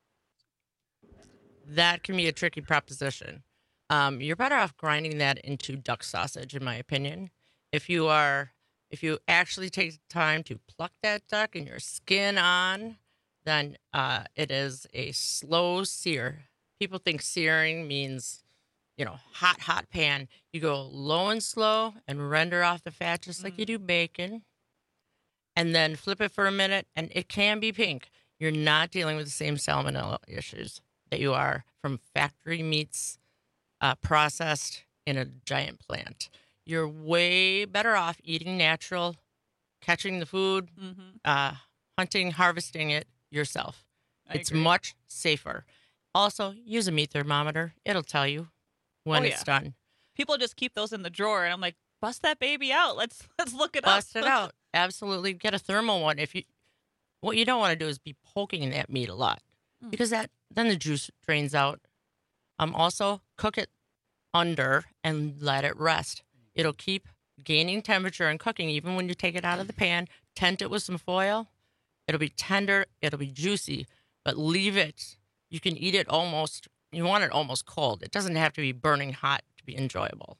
that can be a tricky proposition. Um, you're better off grinding that into duck sausage, in my opinion. If you are, if you actually take the time to pluck that duck and your skin on, then uh, it is a slow sear. People think searing means, you know, hot, hot pan. You go low and slow and render off the fat just like you do bacon. And then flip it for a minute, and it can be pink. You're not dealing with the same salmonella issues that you are from factory meats uh, processed in a giant plant. You're way better off eating natural, catching the food, Mm-hmm. uh, hunting, harvesting it yourself. I It's agree. much safer. Also, use a meat thermometer. It'll tell you when Oh, it's yeah. done. People just keep those in the drawer, and I'm like, bust that baby out. Let's let's look it Bust up. it out. Absolutely. Get a thermal one. If you, what you don't want to do is be poking that meat a lot, Mm. because that then the juice drains out. Um. Also, cook it under and let it rest. It'll keep gaining temperature and cooking even when you take it out of the pan. Tent it with some foil. It'll be tender. It'll be juicy. But leave it. You can eat it almost. You want it almost cold. It doesn't have to be burning hot to be enjoyable.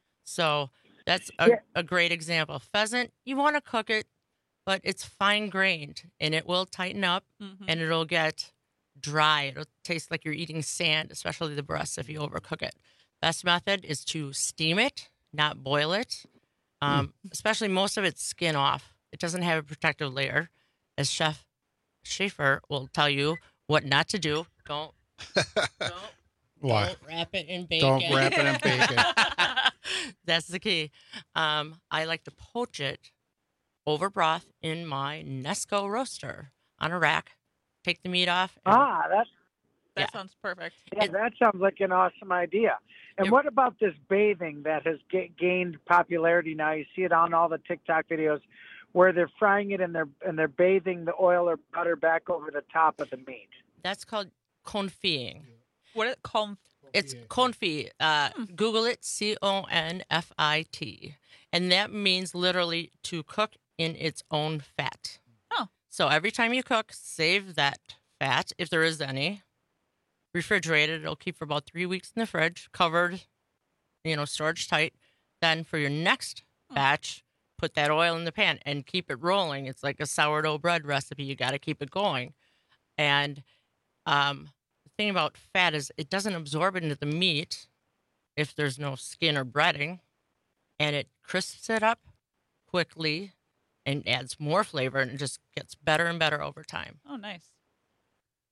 So that's a, Yeah. a great example. Pheasant, you want to cook it, but it's fine grained and it will tighten up Mhm. and it'll get dry. It'll taste like you're eating sand, especially the breasts if you overcook it. Best method is to steam it, not boil it. Um, Especially most of it's skin off. It doesn't have a protective layer. As Chef Schaefer will tell you what not to do. Don't, don't, Why? don't wrap it in bacon. Don't wrap it in bacon. That's the key. Um, I like to poach it over broth in my Nesco roaster on a rack. Take the meat off. and- Ah, that's That Yeah. sounds perfect. yeah, that sounds like an awesome idea. And Yep. what about this bathing that has ga- gained popularity now? You see it on all the TikTok videos where they're frying it and they're and they're bathing the oil or butter back over the top of the meat. That's called confying. What is it called? It's confit. Uh, Google it, C O N F I T. And that means literally to cook in its own fat. Oh. So every time you cook, save that fat, if there is any. Refrigerate it. It'll keep for about three weeks in the fridge, covered, you know, storage tight. Then for your next batch, put that oil in the pan and keep it rolling. It's like a sourdough bread recipe. You got to keep it going. And um, the thing about fat is it doesn't absorb into the meat if there's no skin or breading, and it crisps it up quickly and adds more flavor, and it just gets better and better over time. Oh, nice.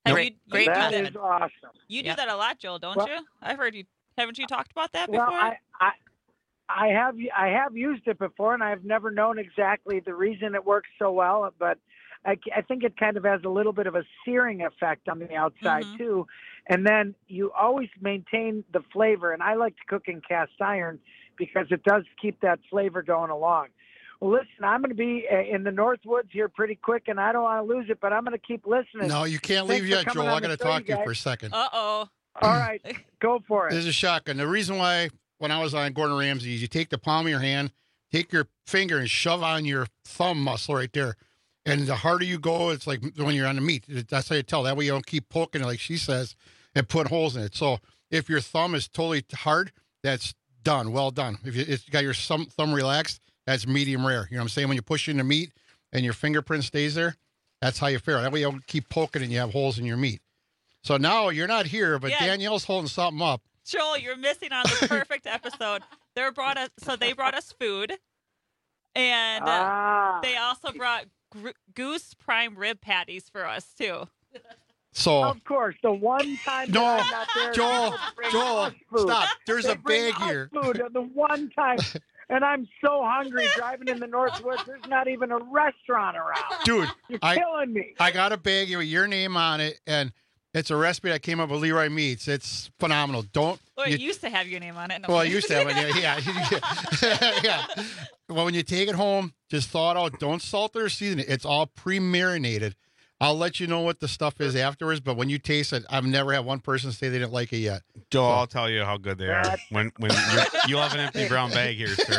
Have Great, you, great you do That method. that. is awesome. You do Yep. that a lot, Joel, don't Well- you? I've heard you. Haven't you talked about that before? Well, I, I, I have I have used it before, and I've never known exactly the reason it works so well. But I, I think it kind of has a little bit of a searing effect on the outside Mhm. too. And then you always maintain the flavor. And I like to cook in cast iron because it does keep that flavor going along. Well, listen, I'm going to be uh, in the Northwoods here pretty quick, and I don't want to lose it, but I'm going to keep listening. No, you can't Thanks leave for yet, coming Joel. on I got to the show, talk to you guys. for a second. Uh oh. All right, go for it. This is a shotgun. The reason why, when I was on Gordon Ramsay, is you take the palm of your hand, take your finger and shove on your thumb muscle right there. And the harder you go, it's like when you're on the meat. That's how you tell. That way you don't keep poking it, like she says, and put holes in it. So if your thumb is totally hard, that's done. Well done. If you, it's got your thumb, thumb relaxed, that's medium rare. You know what I'm saying? When you push in the meat and your fingerprint stays there, that's how you fare. That way you don't keep poking and you have holes in your meat. So now you're not here, but Yeah. Danielle's holding something up. Joel, you're missing on the perfect episode. They brought us, so they brought us food, and uh, Ah. they also brought gr- goose prime rib patties for us too. So Of course, the one time No, that I'm not there, Joel, people bring Joel, us food. stop. There's They a bring bag us here. Food, the one time, and I'm so hungry driving in the Northwoods. There's not even a restaurant around. Dude, You're I, killing me. I got a bag with your name on it, and it's a recipe that came up with Leroy Meats. It's phenomenal. Don't. Well, you- it used to have your name on it. No, well, I used to have it. Yeah, yeah. yeah. Well, when you take it home, just thaw it out. Don't salt it or season it. It's all pre-marinated. I'll let you know what the stuff is afterwards, but when you taste it, I've never had one person say they didn't like it yet. Joel, I'll tell you how good they are when when you're, you have an empty brown bag here, sir.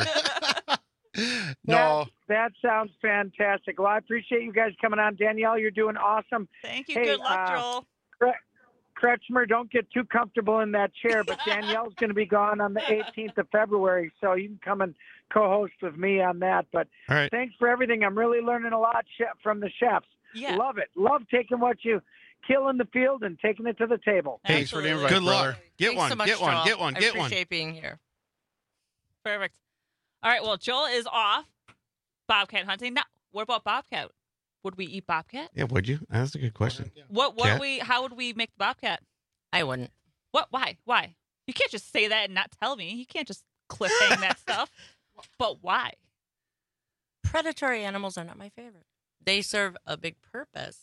No. That, that sounds fantastic. Well, I appreciate you guys coming on. Danielle, you're doing awesome. Thank you. Hey, Good luck, uh, Joel. Kre- Kretschmer, don't get too comfortable in that chair, but Danielle's going to be gone on the eighteenth of February, so you can come and co-host with me on that. But All right. thanks for everything. I'm really learning a lot chef, from the chefs. Yeah. Love it. Love taking what you kill in the field and taking it to the table. Thanks for the invite, Good brother. luck. Get Thanks one. so much, get one. Joel. Get one. I Get one. appreciate being here. Perfect. All right. Well, Joel is off bobcat hunting. Now, what about bobcat? Would we eat bobcat? Yeah, would you? That's a good question. What? What? Cat? We? How would we make the bobcat? I wouldn't. What? Why? Why? You can't just say that and not tell me. You can't just cliffhang that stuff. But why? Predatory animals are not my favorite. They serve a big purpose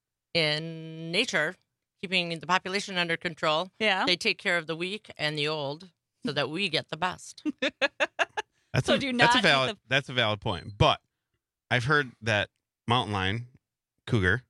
in nature, keeping the population under control. Yeah. They take care of the weak and the old so that we get the best. That's So a, do you that's not a eat valid the- that's a valid point. But I've heard that mountain lion, cougar,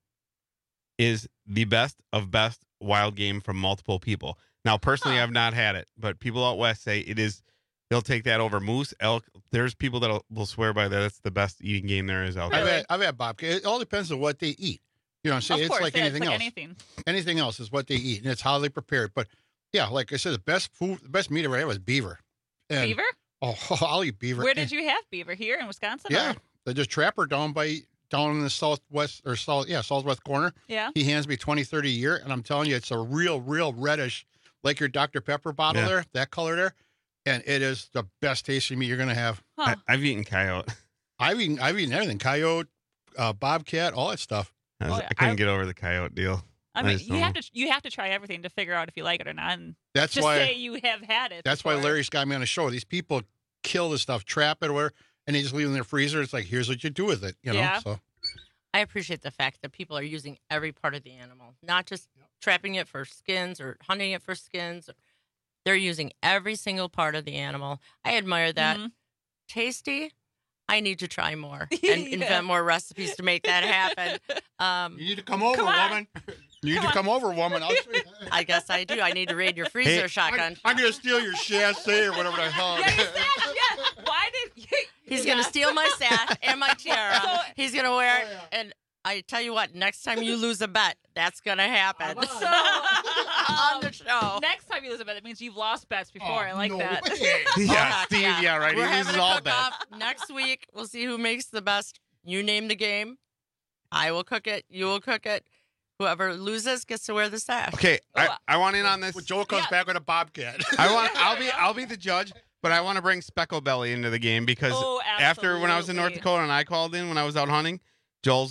is the best of best wild game from multiple people. Now, personally, Huh. I've not had it, but people out west say it is. They'll take that over moose, elk. There's people that will swear by that. That's the best eating game there is out I've there. had, I've had bobcat. It all depends on what they eat. You know what I'm saying? Of it's course, like yeah, anything it's like else. anything. Anything else is what they eat, and it's how they prepare it. But yeah, like I said, the best food, the best meat I ever had was beaver. And, Beaver? Oh, I'll eat beaver. Where did you have beaver? Here in Wisconsin? Yeah, or- they just trap her down by down in the southwest or south, yeah, southwest corner. Yeah. He hands me twenty, thirty a year, and I'm telling you, it's a real, real reddish, like your Doctor Pepper bottle Yeah. there, that color there, and it is the best tasting meat you're gonna have. Huh. I, I've eaten coyote. I've eaten, I've eaten everything, coyote, uh, bobcat, all that stuff. I, was- Oh, yeah, I couldn't I- get over the coyote deal. I mean, just you don't- have to you have to try everything to figure out if you like it or not. And That's just why. say you have had it. That's why before. Larry's got me on the show. These people kill this stuff, trap it, or whatever, and they just leave it in their freezer. It's like, here's what you do with it, you know. Yeah. So I appreciate the fact that people are using every part of the animal, not just trapping it for skins or hunting it for skins. They're using every single part of the animal. I admire that. Mhm. Tasty. I need to try more and Yeah. invent more recipes to make that happen. Um, you need to come over, Come on. woman. You need to come over, woman. I'll show you. I guess I do. I need to raid your freezer, Hey, shotgun. I'm gonna steal your chassis or whatever the hell. Yeah, you said, yeah. Why did you? He's yeah. gonna steal my sash and my tiara. So- He's gonna wear it, Oh, and I tell you what, next time you lose a bet, that's gonna happen. So, on um, the show. next time you lose a bet, that means you've lost bets before. Oh, I like no that. way. Yeah, Oh, Steve. yeah. Yeah, right. We're he having loses a all cook-off bets. next week. We'll see who makes the best. You name the game. I will cook it. You will cook it. Whoever loses gets to wear the sash. Okay, Oh, I, I want in on this. When Joel comes Yeah. back with a bobcat. I want. I'll be. I'll be the judge, but I want to bring Speckle Belly into the game because Oh, after when I was in North absolutely. Dakota and I called in when I was out hunting, Joel's like,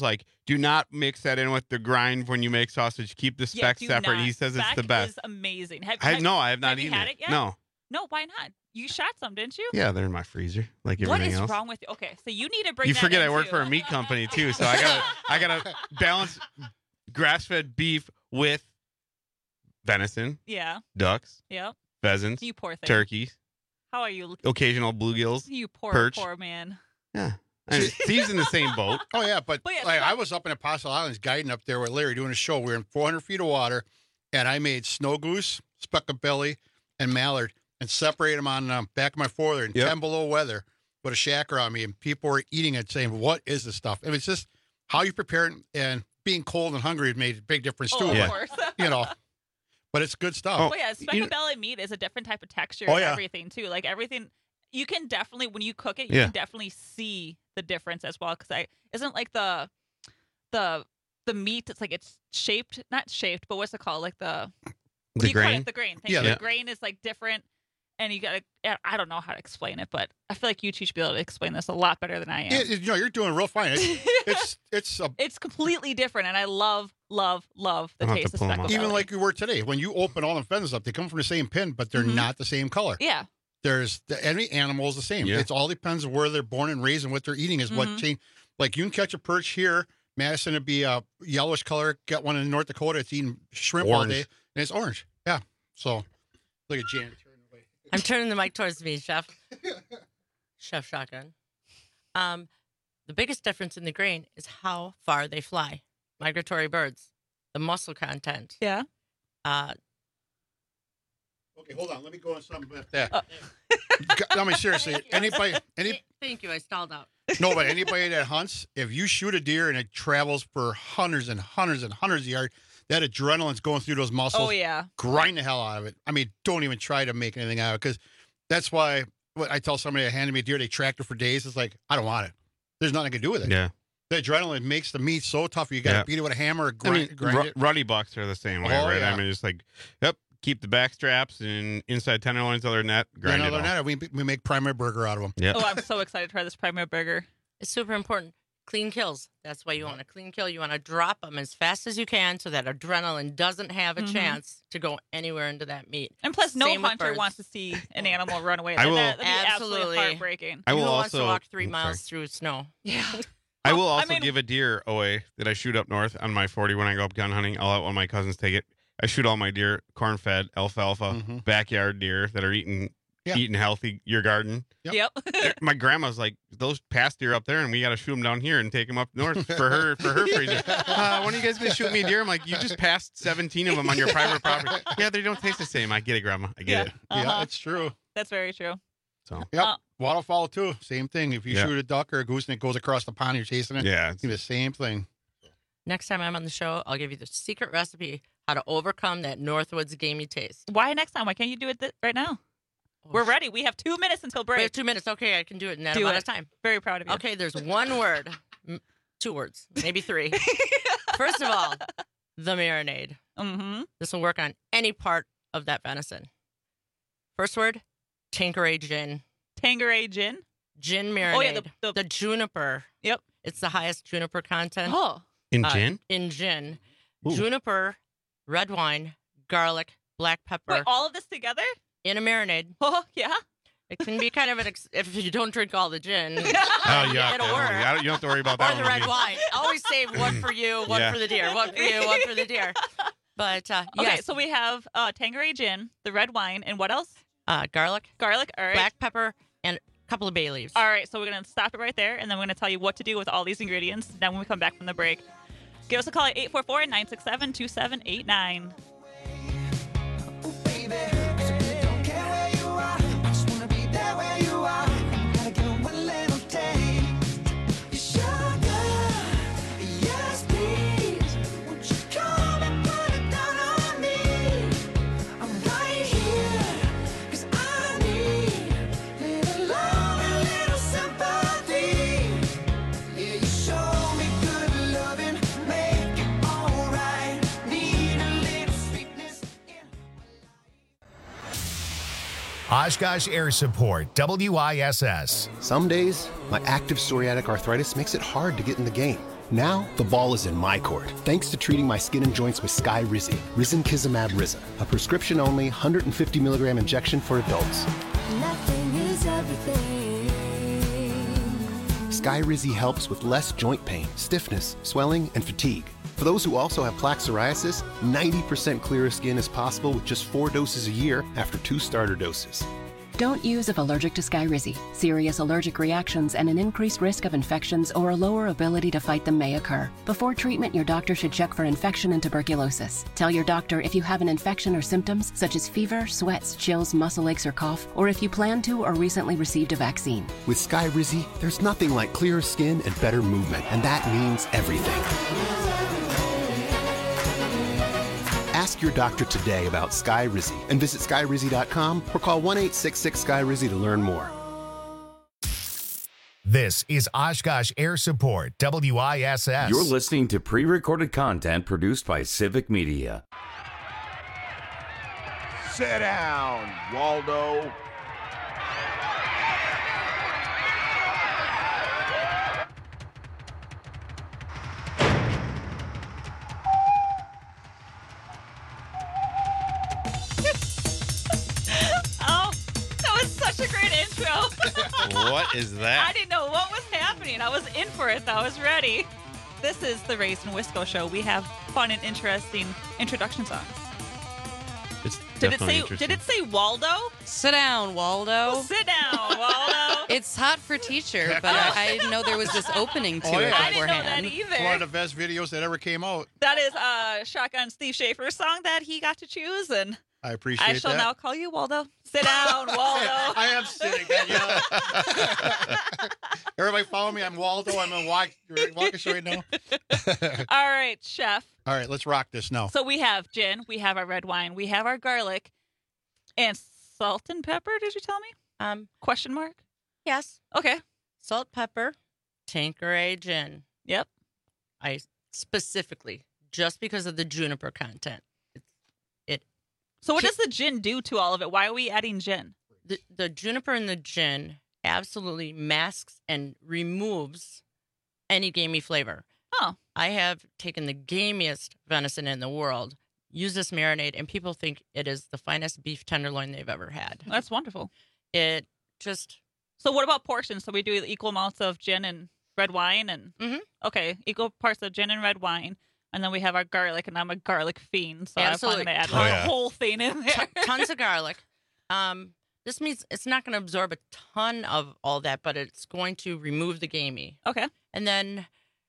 Do not mix that in with the grind when you make sausage. Keep the Yeah, speck do separate. not. He says it's Speck the best. is amazing. Have, I have- no, I have not have you eaten had it. it yet? No. No, why not? You shot some, didn't you? Yeah, they're in my freezer, like What everything is else. wrong with you? Okay, so you need to bring You that forget I into- work for a meat company too, so I gotta I gotta balance grass-fed beef with venison, Yeah. ducks, Yep. pheasants, You poor thing. turkeys, How are you? occasional bluegills, You poor, perch. poor man. Yeah, I mean, Steve's in the same boat. Oh yeah, but, But yeah, like, speck- I was up in Apostle Islands guiding up there with Larry doing a show. We were in four hundred feet of water, and I made snow goose, speck of belly, and mallard, and separated them on the back of my four-wheeler in Yep. ten below weather with a shacker on me, and people were eating it, saying, "What is this stuff?" And it's just how you prepare it, and being cold and hungry made a big difference Oh, too. of but, course. you know, but it's good stuff. Oh, yeah, speck of belly meat is a different type of texture Oh, and yeah. everything too. Like everything, you can definitely when you cook it, you Yeah. can definitely see the difference as well. Because I isn't like the the the meat. It's like it's shaped, not shaped, but what's it called? Like the The you cut grain? it, the grain. Thank Yeah, you. the- The grain is like different, and you gotta. I don't know how to explain it, but I feel like you two should be able to explain this a lot better than I am. Yeah, you know, you're doing real fine. It's it's, it's a, It's completely different, and I love, love, love the I'll have to taste of pull 'em speckle out. even belly. like you were today. When you open all the pheasants up, they come from the same pin, but they're Mhm. not the same color. Yeah. There's the every animal is the same. Yeah. It's all depends on where they're born and raised and what they're eating is what Mhm. change. Like you can catch a perch here, Madison would be a yellowish color. Get one in North Dakota, it's eating shrimp all Orange. day, and it's orange. Yeah. So look at Jan. I'm turning the mic towards me, Chef. Chef Shotgun. Um, the biggest difference in the grain is how far they fly. Migratory birds, the muscle content. Yeah. Uh, Okay, hold on. Let me go on something about that. Oh. I mean, seriously, anybody, any, Thank you. I stalled out. no, but anybody that hunts, if you shoot a deer and it travels for hundreds and hundreds and hundreds of yards, that adrenaline's going through those muscles. Oh yeah. Grind the hell out of it. I mean, don't even try to make anything out of it because that's why what I tell somebody that handed me a deer, they tracked it for days. It's like, I don't want it. There's nothing I can do with it. Yeah, The adrenaline makes the meat so tough. You got to Yeah. beat it with a hammer or I grind, mean, grind ru- it. ruddy bucks are the same way, Oh, right? yeah. I mean, just like, yep, keep the back straps and inside tenderloins, other than that, Yeah, grind no, it they're all. not. We, we make primary burger out of them. Yeah. Oh, I'm so excited to try this primary burger. It's super important. Clean kills. That's why you want a clean kill. You want to drop them as fast as you can so that adrenaline doesn't have a Mhm. chance to go anywhere into that meat. And plus, no Same with hunter birds. wants to see an animal run away. I will- That, that'd be absolutely Absolutely. heartbreaking. I will Who wants to also walk three Oops, miles sorry. through snow? Yeah. I will I also mean- give a deer away that I shoot up north on my forty when I go up gun hunting. I'll let one of my cousins take it. I shoot all my deer corn fed, alfalfa, Mhm. backyard deer that are eating Yeah. eating healthy. Your garden. Yep. Yep. They're- my grandma's like, those past deer up there, and we got to shoot them down here and take them up north for her for her freezer. Uh, when are you guys gonna shoot me a deer? I'm like, you just passed seventeen of them on your private property. Yeah, they don't taste the same. I get it, Grandma. I get Yeah. it. Yeah, Uh-huh. it's true. That's very true. So Yep. Uh, Waterfowl too. Same thing. If you Yeah. shoot a duck or a goose and it goes across the pond, you're chasing it. yeah, It's the same thing. Next time I'm on the show, I'll give you the secret recipe how to overcome that Northwoods gamey taste. Why next time? Why can't you do it th- right now? Oh, We're sh- ready. We have two minutes until We break. have two minutes. Okay, I can do it in that Do amount it. of time. Very proud of you. Okay, there's one word, M- two words, maybe three. First of all, the marinade. Mm-hmm. This will work on any part of that venison. First word, Tanqueray gin. Tanqueray gin. Gin marinade. Oh, yeah, the- the- the juniper. Yep. It's the highest juniper content. Oh. in Uh, gin. In gin. Ooh. Juniper, red wine, garlic, black pepper Wait, all of this together? in a marinade. Oh, yeah. It can be kind of an, ex- if you don't drink all the gin, Oh yeah, it'll yeah, work. I don't- you don't have to worry about that Or the one. red with me. wine. Always save one for you, one Yeah. for the deer, one for you, one for the deer. But uh, Okay, yes, so we have uh, Tanqueray gin, the red wine, and what else? uh, garlic, Garlic. All right. black pepper, and a couple of bay leaves. All right, so we're going to stop it right there, and then we're going to tell you what to do with all these ingredients. Then when we come back from the break, give us a call at eight four four, nine six seven, two seven eight nine. Oshkosh Air Support, W I S S. Some days, my active psoriatic arthritis makes it hard to get in the game. Now, the ball is in my court, thanks to treating my skin and joints with Skyrizi, Risankizumab Riza, a prescription-only one hundred fifty milligram injection for adults. Nothing is everything. Skyrizi helps with less joint pain, stiffness, swelling, and fatigue. For those who also have plaque psoriasis, ninety percent clearer skin is possible with just four doses a year after two starter doses. Don't use if allergic to Skyrizi. Serious allergic reactions and an increased risk of infections or a lower ability to fight them may occur. Before treatment, your doctor should check for infection and tuberculosis. Tell your doctor if you have an infection or symptoms such as fever, sweats, chills, muscle aches, or cough, or if you plan to or recently received a vaccine. With Skyrizi, there's nothing like clearer skin and better movement, and that means everything. Ask your doctor today about Skyrizi and visit Skyrizi dot com or call one eight six six Skyrizi to learn more. This is Oshkosh Air Support, W I S S. You're listening to pre-recorded content produced by Civic Media. Sit down, Waldo. What is that? I didn't know what was happening. I was in for it, though. I was ready. This is the Raised in Wisco show. We have fun and interesting introduction songs. It's did it definitely say? Did it say Waldo? Sit down, Waldo. Oh, sit down, Waldo. It's hot for teacher, but I, I didn't know there was this opening to Oh, it yeah. I didn't know beforehand. that either. It's one of the best videos that ever came out. That is uh, Shotgun Steve Schaefer's song that he got to choose, and I appreciate I shall that. now call you Waldo. Sit down, Waldo. I am sitting. Yeah. Everybody follow me. I'm Waldo. I'm in Walk- Waukesha right now. All right, chef. All right, let's rock this now. So we have gin, we have our red wine, we have our garlic, and salt and pepper. Did you tell me? Um, Question mark. Yes. Okay. Salt, pepper, Tanqueray gin. Yep. I specifically, just because of the juniper content. It's, it. So what does the gin do to all of it? Why are we adding gin? The, the juniper in the gin absolutely masks and removes any gamey flavor. Oh. I have taken the gamiest venison in the world, used this marinade, and people think it is the finest beef tenderloin they've ever had. That's wonderful. It just... So what about portions? So we do equal amounts of gin and red wine? and mm-hmm. Okay, equal parts of gin and red wine. And then we have our garlic, and I'm a garlic fiend, so Absolutely. I'm going to add Oh, the yeah. whole thing in there. T- tons of garlic. Um, this means it's not going to absorb a ton of all that, but it's going to remove the gamey. Okay. And then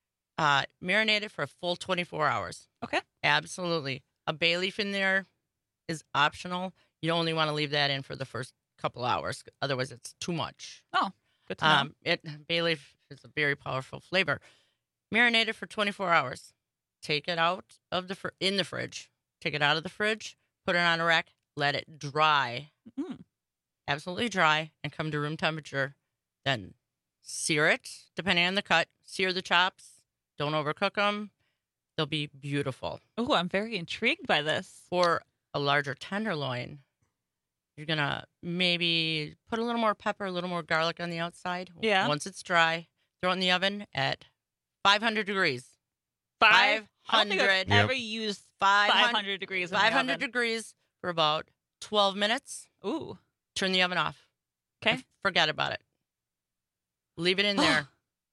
uh, marinate it for a full twenty-four hours. Okay. Absolutely. A bay leaf in there is optional. You only want to leave that in for the first couple hours. Otherwise, it's too much. Oh, good to know. Um, it bay leaf is a very powerful flavor. Marinate it for twenty-four hours. Take it out of the fr- in the fridge. Take it out of the fridge. Put it on a rack. Let it dry. Mm. Absolutely dry, and come to room temperature. Then sear it, depending on the cut. Sear the chops. Don't overcook them. They'll be beautiful. Oh, I'm very intrigued by this. For a larger tenderloin, you're going to maybe put a little more pepper, a little more garlic on the outside. Yeah. Once it's dry, throw it in the oven at five hundred degrees. Five. I don't think I've Yep. ever used five hundred degrees in the five hundred oven. degrees for about twelve minutes. Ooh. Turn the oven off. Okay. And forget about it. Leave it in there.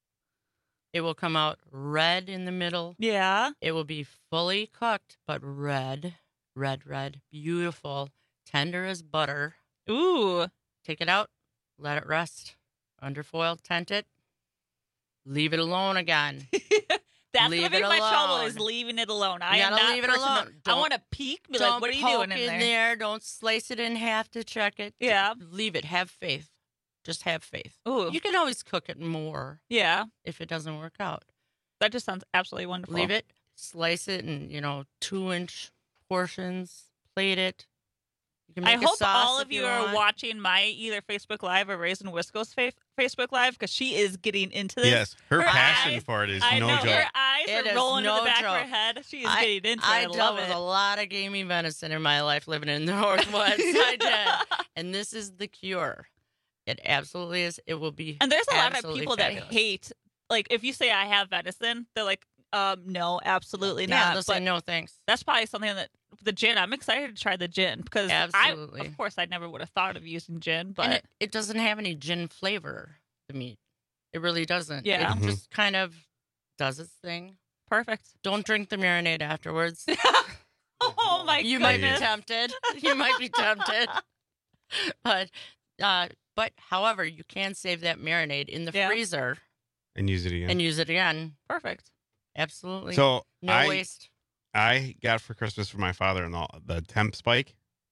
It will come out red in the middle. Yeah. It will be fully cooked, but red, red, red, beautiful, tender as butter. Ooh. Take it out. Let it rest. Under foil, tent it. Leave it alone again. That's Leave gonna be it my trouble alone. is leaving it alone. I You am gotta not leave it person to- alone. I Don't- want to peek. Be Don't like, what are you poke doing in in there? there. Don't slice it in half to check it. Yeah. Leave it. Have faith. Just have faith. Ooh. You can always cook it more. Yeah. If it doesn't work out. That just sounds absolutely wonderful. Leave it. Slice it in, you know, two inch portions. Plate it. You can I make a hope sauce all if of you, you are want. watching my either Facebook Live or Raisin Wisco's fa- Facebook Live because she is getting into this. Yes, her passion eyes- for it is I no know, joke. Her eyes It are is rolling no in the back of her joke. head. She is I, getting into I it. I dealt love with it. a lot of gamey venison in my life living in the Northwest. I did. And this is the cure. It absolutely is. It will be And there's a lot of absolutely people fabulous. that hate like if you say I have venison, they're like, um, no, absolutely Yeah, not. they'll say But no thanks. That's probably something that the gin. I'm excited to try the gin because Absolutely. I, of course, I never would have thought of using gin, but And it, it doesn't have any gin flavor, the meat. It really doesn't. Yeah. It Mhm. just kind of does its thing. Perfect. Don't drink the marinade afterwards. Oh my You goodness. might be tempted. You might be tempted. But uh but however, you can save that marinade in the Yeah. freezer And use it again. and use it again. Perfect. Absolutely. So no I, waste. I got for Christmas for my father-in-law the temp spike,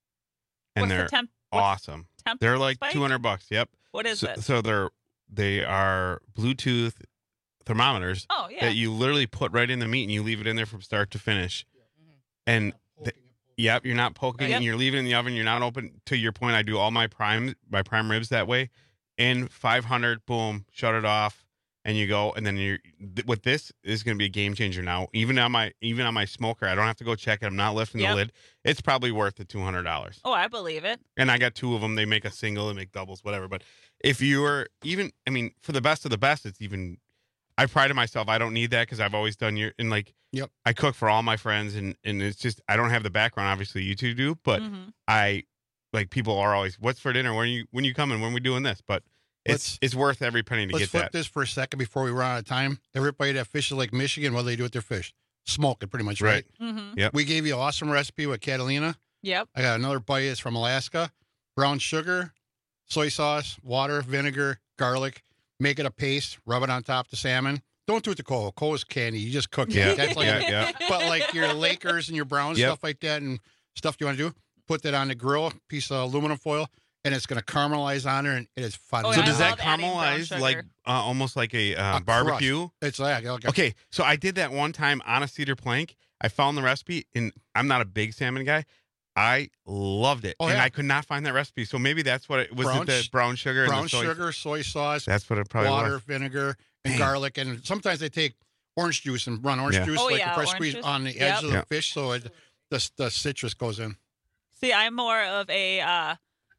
and What's the they're temp- what's awesome. temp they're like spike? two hundred bucks. Yep. What is so, it? So they're they are Bluetooth thermometers. Oh, yeah. That you literally put right in the meat and you leave it in there from start to finish. And th- yep, you're not poking Yep. and you're leaving it in the oven. You're not open. To your point, I do all my prime my prime ribs that way. In five hundred, boom, shut it off. And you go, and then you're th- with this is going to be a game changer now. Even on my even on my smoker, I don't have to go check it. I'm not lifting Yep. the lid. It's probably worth the two hundred dollars. Oh, I believe it. And I got two of them. They make a single, they make doubles, whatever. But if you are even, I mean, for the best of the best, it's even. I pride in myself. I don't need that because I've always done your and like. Yep. I cook for all my friends, and and it's just I don't have the background. Obviously, you two do, but Mhm. I like people are always, what's for dinner? When you when you coming? When we doing this? But. It's Let's- it's worth every penny to Let's get flip that. this for a second before we run out of time. Everybody that fishes Lake Michigan, what do they do with their fish? Smoke it, pretty much, right? Mhm. Yep. We gave you an awesome recipe with Catalina. Yep. I got another bite. It's from Alaska. Brown sugar, soy sauce, water, vinegar, garlic. Make it a paste. Rub it on top of the salmon. Don't do it to coal. Coal is candy. You just cook Yeah. it. That's like, Yeah, yeah. But like your Lakers and your Browns, Yep. stuff like that, and stuff you want to do, put that on the grill, piece of aluminum foil, and it's going to caramelize on there, and it is fun. Oh, So yeah, I does that love adding brown caramelize like sugar. uh, almost like a, uh, A barbecue? crust. It's like, like a- Okay, so I did that one time on a cedar plank. I found the recipe, and I'm not a big salmon guy. I loved it, Oh, and yeah. I could not find that recipe. So maybe that's what it was. Brown it the sh- brown sugar, brown and the soy. sugar, soy sauce, That's what it probably water, was. vinegar, and Man. garlic. And sometimes they take orange juice and run orange Yeah. juice Oh, like yeah, a fresh orange squeeze juice. on the Yep. edge of the Yep. fish, so it, the the citrus goes in. See, I'm more of a uh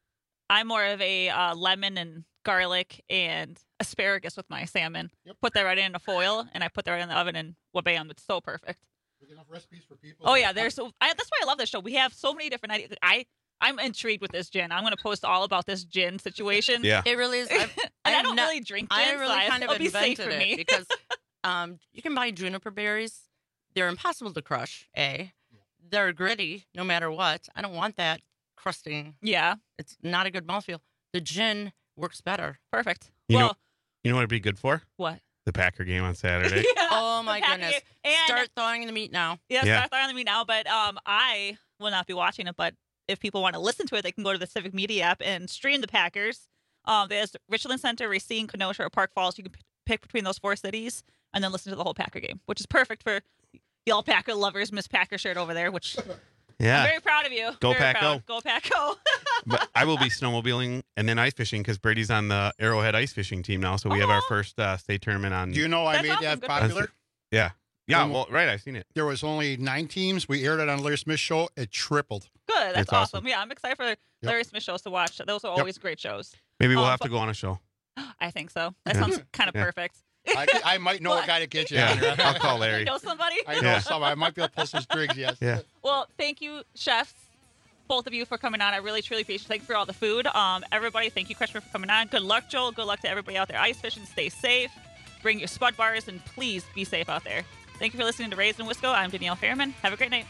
I'm more of a uh, lemon and garlic and asparagus with my salmon. Put that right in a foil, and I put that right in the oven, and wha-bam, it's so perfect. Enough recipes for people. Oh yeah, there's so I, that's why I love this show. We have so many different ideas. I I'm intrigued with this gin. I'm going to post all about this gin situation. Yeah. It really is. I've, and I I have don't not- really drink gin, I so really I, kind of it'll be safe invented for it me. because um, you can buy juniper berries. They're impossible to crush. A, they're gritty no matter what. I don't want that crusting. Yeah, It's not a good mouthfeel. The gin works better. perfect. You well, know, you know what it'd be good for? what? The Packer game on Saturday. Yeah, Oh my the goodness! packaging. And Start thawing the meat now. yeah, Yeah. start throwing me now. But um, I will not be watching it. But if people want to listen to it, they can go to the Civic Media app and stream the Packers. Um, there's Richland Center, Racine, Kenosha, or Park Falls. You can p- pick between those four cities and then listen to the whole Packer game, which is perfect for y'all Packer lovers. Miss Packer shirt over there, which Yeah. I'm very proud of you. Go Very Pack, proud. go. Go Pack, go. But I will be snowmobiling and then ice fishing because Brady's on the Arrowhead ice fishing team now. So we have our first uh, state tournament on. Do you know I That's made awesome. that Good on- popular? Yeah. Yeah. Um, Well, right. I've seen it. There was only nine teams. We aired it on Larry Smith show. It tripled. Good. That's That's awesome. awesome. Yeah, I'm excited for Larry Smith shows to watch. Those are Yep. always great shows. Maybe we'll Oh, have but- to go on a show. I think so. That Yeah. sounds kind of Yeah. perfect. I, could- I might know a guy to get you Yeah. on there. I'll call Larry. Know somebody? I know Yeah. some. I might be able to pull some strings, yes. Yeah. Well, thank you, chefs, both of you, for coming on. I really, truly appreciate it. Thank you for all the food. Um, everybody, thank you, Christopher, for coming on. Good luck, Joel. Good luck to everybody out there ice fishing. Stay safe. Bring your spud bars, and please be safe out there. Thank you for listening to Raised in Wisco. I'm Danielle Fairman. Have a great night.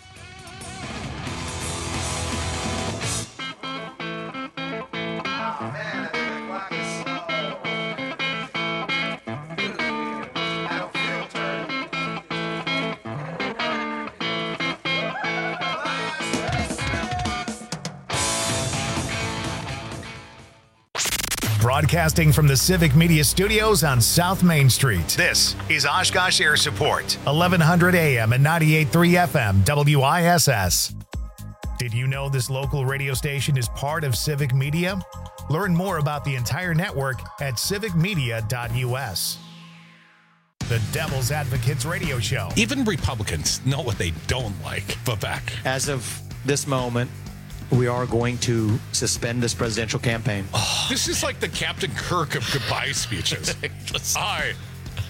Broadcasting from the Civic Media Studios on South Main Street. This is Oshkosh Air Support, eleven hundred A M and ninety-eight point three F M W I S S. Did you know this local radio station is part of Civic Media? Learn more about the entire network at civic media dot U S. The Devil's Advocates Radio Show. Even Republicans know what they don't like. Vivek. As of this moment, we are going to suspend this presidential campaign. Oh, this is like the Captain Kirk of goodbye speeches. I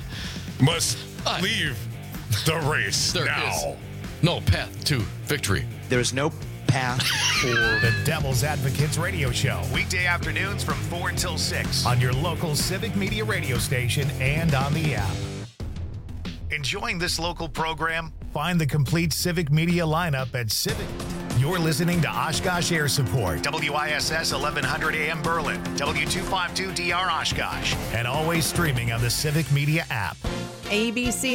must leave the race There now. is no path to victory. There's no path for The Devil's Advocates Radio Show. Weekday afternoons from four until six on your local Civic Media radio station and on the app. Enjoying this local program? Find the complete Civic Media lineup at Civic. You're listening to Oshkosh Air Support, W I S S eleven hundred A M Berlin, W two fifty-two D R Oshkosh, and always streaming on the Civic Media app. A B C